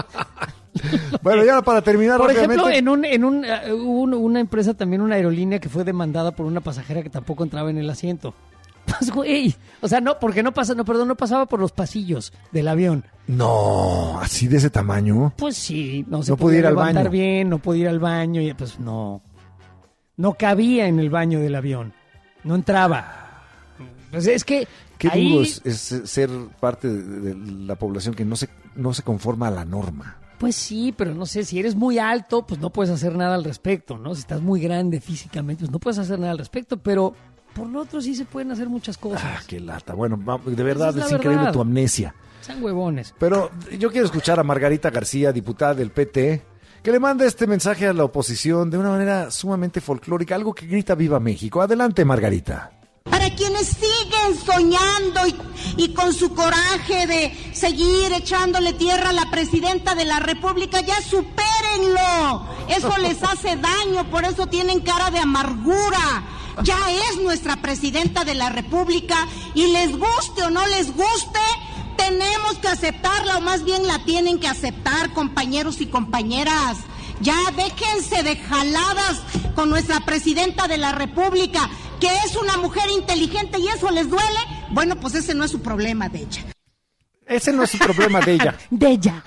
Bueno, ya para terminar Por rápidamente. ejemplo, en un, en un, eh, hubo un- una empresa también, una aerolínea que fue demandada por una pasajera que tampoco entraba en el asiento. Pues, güey, o sea, no, porque no pasa, no, perdón, no pasaba por los pasillos del avión. No, así de ese tamaño. Pues sí, no se No podía podía ir al levantar baño. bien, no podía ir al baño, y pues no, no cabía en el baño del avión, no entraba. Pues es que Qué ahí, duro es, es ser parte de, de la población que no se, no se conforma a la norma. pues sí, pero no sé, si eres muy alto, pues no puedes hacer nada al respecto, ¿no? Si estás muy grande físicamente, pues no puedes hacer nada al respecto, pero por lo otro sí se pueden hacer muchas cosas. Ah, qué lata. Bueno, va- de verdad Esa es, es la increíble verdad. tu amnesia. Sean huevones. Pero yo quiero escuchar a Margarita García, diputada del P T, que le manda este mensaje a la oposición de una manera sumamente folclórica, algo que grita Viva México. Adelante, Margarita. Para quienes siguen soñando y, y con su coraje de seguir echándole tierra a la presidenta de la República, ya supérenlo. Eso les hace daño, por eso tienen cara de amargura. Ya es nuestra presidenta de la República y les guste o no les guste, tenemos que aceptarla, o más bien la tienen que aceptar, compañeros y compañeras. Ya déjense de jaladas con nuestra presidenta de la República, que es una mujer inteligente y eso les duele. Bueno, pues ese no es su problema de ella. Ese no es su problema de ella. De ella.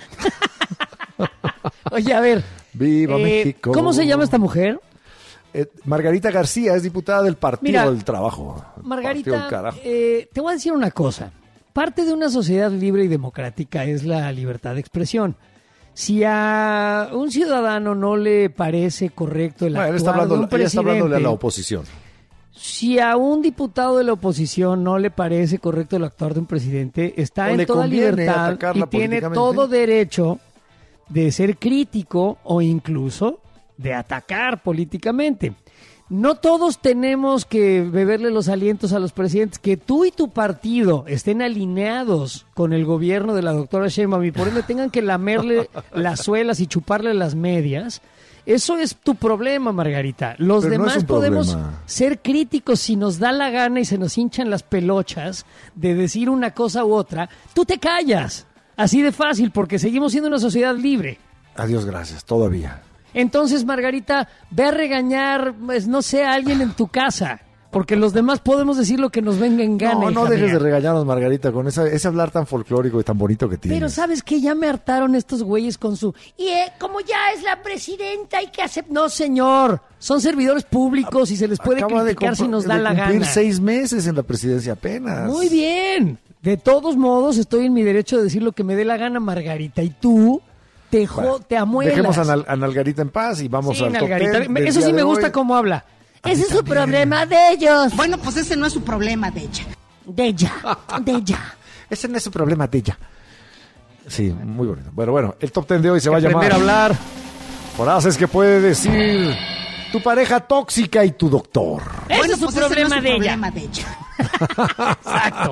Oye, a ver. Viva eh, México. ¿Cómo se llama esta mujer? Eh, Margarita García es diputada del Partido Mira, del Trabajo. Partido Margarita, del carajo. eh, te voy a decir una cosa. Parte de una sociedad libre y democrática es la libertad de expresión. Si a un ciudadano no le parece correcto el Bueno, él actuar está hablando, de un ella está hablándole a la presidente, oposición. si a un diputado de la oposición no le parece correcto el actuar de un presidente, está O en le toda conviene libertad atacarla y tiene políticamente. todo derecho de ser crítico o incluso de atacar políticamente. No todos tenemos que beberle los alientos a los presidentes. Que tú y tu partido estén alineados con el gobierno de la doctora Sheinbaum y por ende tengan que lamerle las suelas y chuparle las medias, eso es tu problema, Margarita. Los Pero no demás es un podemos problema. ser críticos si nos da la gana y se nos hinchan las pelochas de decir una cosa u otra. Tú te callas. Así de fácil, porque seguimos siendo una sociedad libre. Adiós, gracias, todavía. Entonces, Margarita, ve a regañar, pues, no sé, a alguien en tu casa, porque los demás podemos decir lo que nos venga en gana. No, no hija dejes mía. de regañarnos, Margarita, con esa, ese hablar tan folclórico y tan bonito que tienes. Pero ¿sabes qué? Ya me hartaron estos güeyes con su... Y eh, como ya es la presidenta, hay que aceptar... No, señor, son servidores públicos y se les puede Acaba de criticar si compro- nos da de la cumplir gana. seis meses en la presidencia apenas. Muy bien. De todos modos, estoy en mi derecho de decir lo que me dé la gana, Margarita. Y tú te, jo- Bueno, te amuelas. Dejemos a, Nal- a Nalgarita en paz y vamos Sí, al top Nalgarita. ten del Eso día sí de me gusta hoy. cómo habla. A Ese mí es su también. problema de ellos. Bueno, pues ese no es su problema de ella. De ella, de ella. Ese no es su problema de ella. Sí, muy bonito. Bueno, bueno, el top ten de hoy se va a llamar... Aprender a hablar. Frases que puede decir tu pareja tóxica y tu doctor. Ese Bueno, es su pues ese no problema es su de ella. problema de ella. Exacto.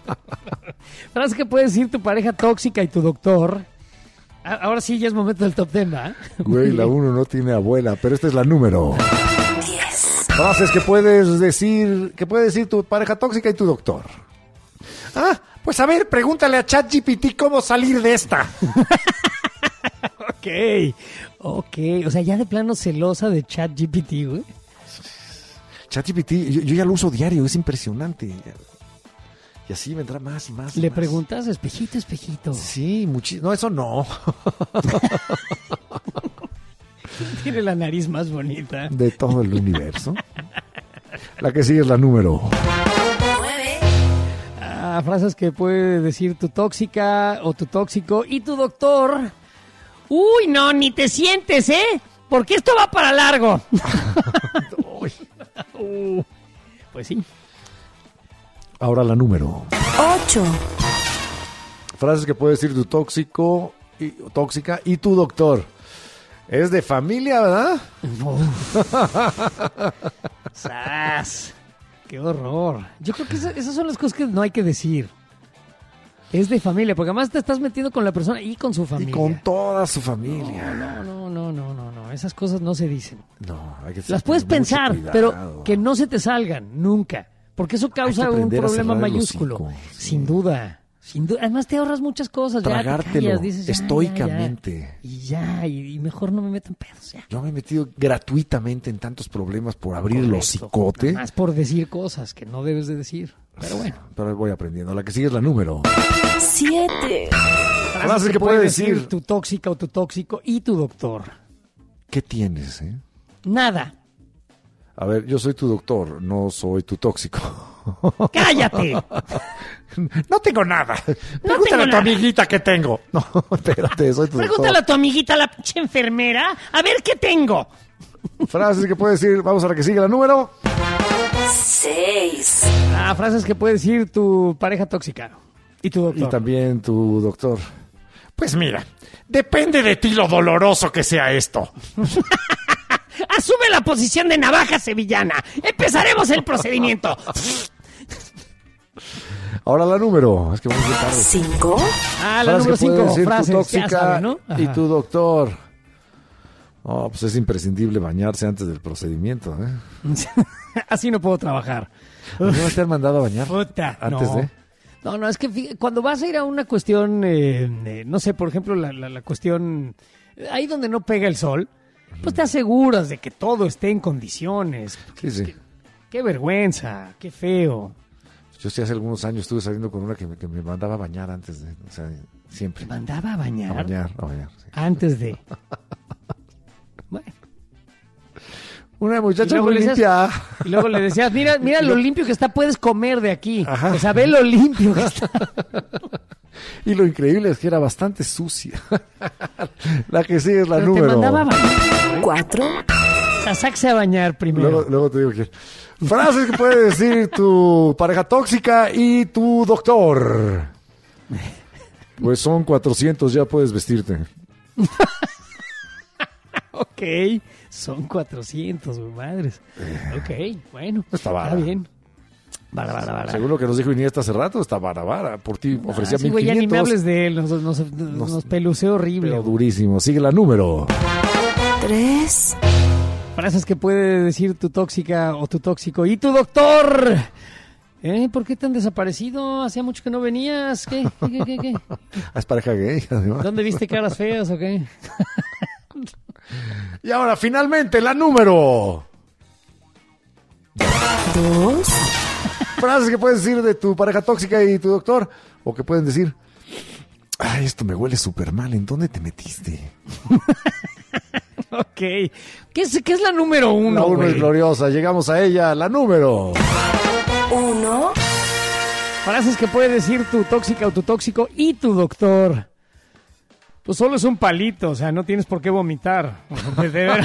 Frase que puede decir tu pareja tóxica y tu doctor. A- Ahora sí ya es momento del top ten, ¿verdad? Güey, la uno no tiene abuela, pero esta es la número. diez. Frases que puedes decir, que puede decir tu pareja tóxica y tu doctor. Ah, pues a ver, pregúntale a ChatGPT cómo salir de esta. Ok, ok. O sea, ya de plano celosa de ChatGPT, güey. ChatGPT, yo, yo ya lo uso diario, es impresionante. Y así vendrá más y más. Y ¿Le más. preguntas, espejito, espejito? Sí, muchísimo. No, eso no. Tiene la nariz más bonita. De todo el universo. La que sigue es la número. Ah, frases que puede decir tu tóxica o tu tóxico y tu doctor. Uy, no, ni te sientes, ¿eh? Porque esto va para largo. uh, pues sí. Ahora la número. Ocho. Frases que puede decir tu tóxico y tóxica y tu doctor. Es de familia, ¿verdad? ¡Sas! ¡Qué horror! Yo creo que esa, esas son las cosas que no hay que decir. Es de familia, porque además te estás metiendo con la persona y con su familia. Y con toda su familia. No, no, no, no, no, no. Esas cosas no se dicen. No, hay que las puedes tener mucho pensar, cuidado. pero que no se te salgan, nunca. Porque eso causa un problema mayúsculo. Hocico, sí. Sin duda. Sin duda. Además te ahorras muchas cosas. Tragártelo, ya te callas, dices, ya, estoicamente. Ya, ya. Y ya, y, y mejor no me meto en pedos. Ya. Yo me he metido gratuitamente en tantos problemas por abrir el hocicote. Más por decir cosas que no debes de decir. Pero bueno. Pero voy aprendiendo. La que sigue es la número. Siete. Frases que puede decir tu tóxica o tu tóxico y tu doctor. ¿Qué tienes, eh? Nada. A ver, yo soy tu doctor, no soy tu tóxico. ¡Cállate! No tengo nada. No Pregúntale tengo a tu nada. amiguita qué tengo. No, espérate, soy tu Pregúntale doctor. a tu amiguita, la pinche enfermera, a ver qué tengo. Frases que puede decir, vamos a la que sigue la número. Seis. Ah, frases que puede decir tu pareja tóxica y tu doctor. Y también tu doctor. Pues mira, depende de ti lo doloroso que sea esto. Asume la posición de navaja sevillana. Empezaremos el procedimiento. Ahora la número. Es que vamos a tarde. Cinco. Ah, la Frases número que puede cinco. decir Frases, tu tóxica ya saben, ¿no? y Ajá. tu doctor. Oh, pues es imprescindible bañarse antes del procedimiento, ¿eh? Así no puedo trabajar. ¿No te han mandado a bañar? Puta, antes no. de... No, no, es que fí- cuando vas a ir a una cuestión, eh, eh, no sé, por ejemplo, la, la, la cuestión, ahí donde no pega el sol, pues te aseguras de que todo esté en condiciones. Sí, sí. Qué, qué vergüenza, qué feo. Yo sí hace algunos años estuve saliendo con una que me, que me mandaba a bañar antes de... O sea, siempre. ¿Te mandaba a bañar? A bañar, a bañar. Sí. Antes de... Bueno. Una Y muchacha luego muy le decías- limpia. Y luego le decías, mira, mira Y lo lo- limpio que está, puedes comer de aquí. Ajá. O sea, ve lo limpio que está. Y lo increíble es que era bastante sucia. La que sigue es la Pero te número. mandaba a bañar. Cuatro. O sea, sáquese a bañar primero. Luego, luego te digo que... Frases que puede decir tu pareja tóxica y tu doctor. Pues son cuatrocientos, ya puedes vestirte. Ok, son cuatrocientos, güey, madres. Ok, bueno. Está vara. Está bien. Vara, vara, vara. Según lo que nos dijo Iniesta hace rato, está vara, vara. Por ti ofrecía Ah, sí, mil güey, ya ni me quinientos. hables de él, nos, nos, nos, nos peluceó horrible. Pero durísimo. Sigue la número. Tres. Frases que puede decir tu tóxica o tu tóxico. ¿Y tu doctor? ¿Eh? ¿Por qué te han desaparecido? Hacía mucho que no venías. ¿Qué? ¿Qué, qué, qué, qué? Es pareja gay, además. ¿Dónde viste caras feas o qué? Y ahora, finalmente, la número. Dos. Frases que puedes decir de tu pareja tóxica y tu doctor. O que pueden decir, ay, esto me huele súper mal. ¿En dónde te metiste? Ok. ¿Qué es, qué es la número uno, La uno güey? es gloriosa. Llegamos a ella. La número. Uno. Frases que puede decir tu tóxica o tu tóxico y tu doctor. Pues solo es un palito, o sea, no tienes por qué vomitar. De ver-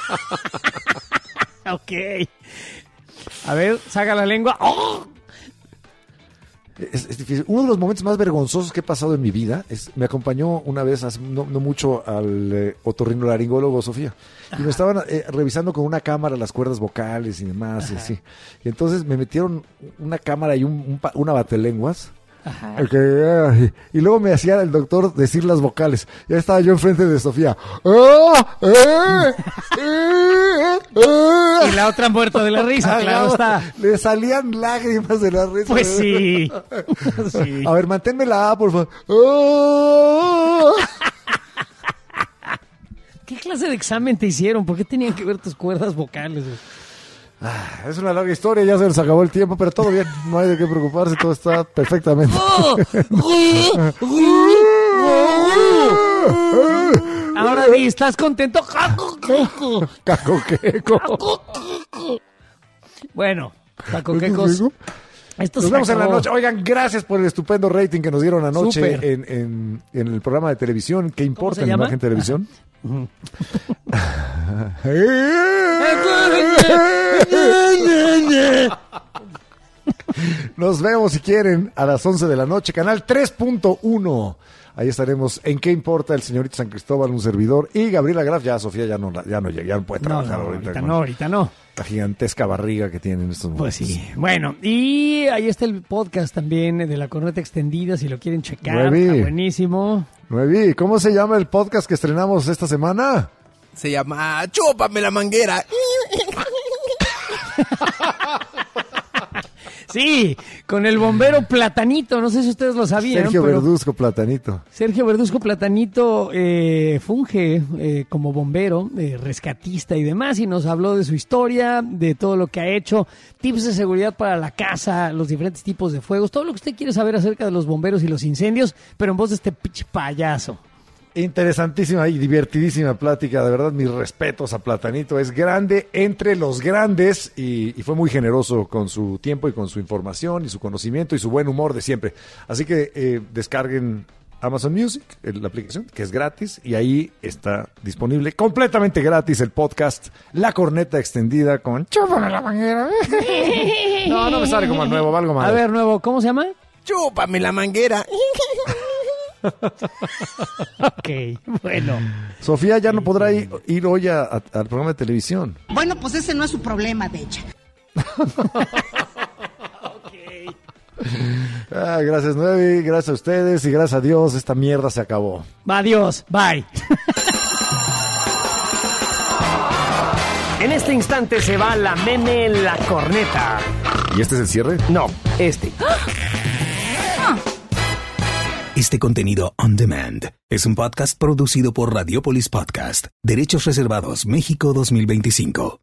Ok. A ver, saca la lengua. ¡Oh! Es, es difícil. Uno de los momentos más vergonzosos que he pasado en mi vida es, me acompañó una vez, hace no, no mucho, al eh, otorrinolaringólogo Sofía. Y me estaban eh, revisando con una cámara las cuerdas vocales y demás. Y, así. Y entonces me metieron una cámara y un, un pa- una batelenguas. Ajá. Ok, eh, y luego me hacía el doctor decir las vocales. Ya estaba yo enfrente de Sofía. ¡Ah! ¡Eh! ¡Eh! ¡Eh! Y la la otra muerta de la risa, claro está. Le salían lágrimas de la risa. Pues sí. sí. A ver, manténme la A, por favor. ¡Oh! ¿Qué clase de examen te hicieron? ¿Por qué tenían que ver tus cuerdas vocales? Ah, es una larga historia, ya se les acabó el tiempo, pero todo bien, no hay de qué preocuparse, todo está perfectamente. Ahora di, ¿estás contento? Cacoqueco. Bueno, cacoquecos. Esto Nos se vemos en la acabó. noche. Oigan, gracias por el estupendo rating que nos dieron anoche Súper. en, en, en el programa de televisión. ¿Qué importa se en llama? Imagen Televisión? Nos vemos si quieren a las once de la noche, canal tres punto uno. Ahí estaremos en ¿Qué importa? El señorito San Cristóbal, un servidor, y Gabriela Graf. Ya, Sofía ya no, ya no llega, ya no puede No, trabajar no, ahorita. ahorita con no, ahorita no. La gigantesca barriga que tiene en estos momentos. Pues sí. Bueno, y ahí está el podcast también de La Corneta Extendida, si lo quieren checar. Nuevi. Está buenísimo. Nuevi, ¿cómo se llama el podcast que estrenamos esta semana? Se llama Chúpame la manguera. Sí, con el bombero Platanito, no sé si ustedes lo sabían. Sergio pero Verduzco Platanito. Sergio Verduzco Platanito eh, funge eh, como bombero, eh, rescatista y demás, y nos habló de su historia, de todo lo que ha hecho, tips de seguridad para la casa, los diferentes tipos de fuegos, todo lo que usted quiere saber acerca de los bomberos y los incendios, pero en voz de este pinche payaso. Interesantísima y divertidísima plática, de verdad, mis respetos a Platanito, es grande entre los grandes y, y fue muy generoso con su tiempo y con su información y su conocimiento y su buen humor de siempre. Así que eh, descarguen Amazon Music, la aplicación, que es gratis, y ahí está disponible completamente gratis el podcast La Corneta Extendida con Chúpame la manguera. No, no me sale como el nuevo, valgo mal. A ver, nuevo, ¿cómo se llama? Chúpame la manguera. Ok, bueno. Sofía ya no podrá ir, ir hoy a- a- al programa de televisión. Bueno, pues ese no es su problema, de hecho. Ah, gracias, Nuevi, gracias a ustedes y gracias a Dios, esta mierda se acabó. Adiós, bye. En este instante se va la meme La Corneta. ¿Y este es el cierre? No, este. Este contenido on demand es un podcast producido por Radiopolis Podcast, Derechos Reservados México dos mil veinticinco.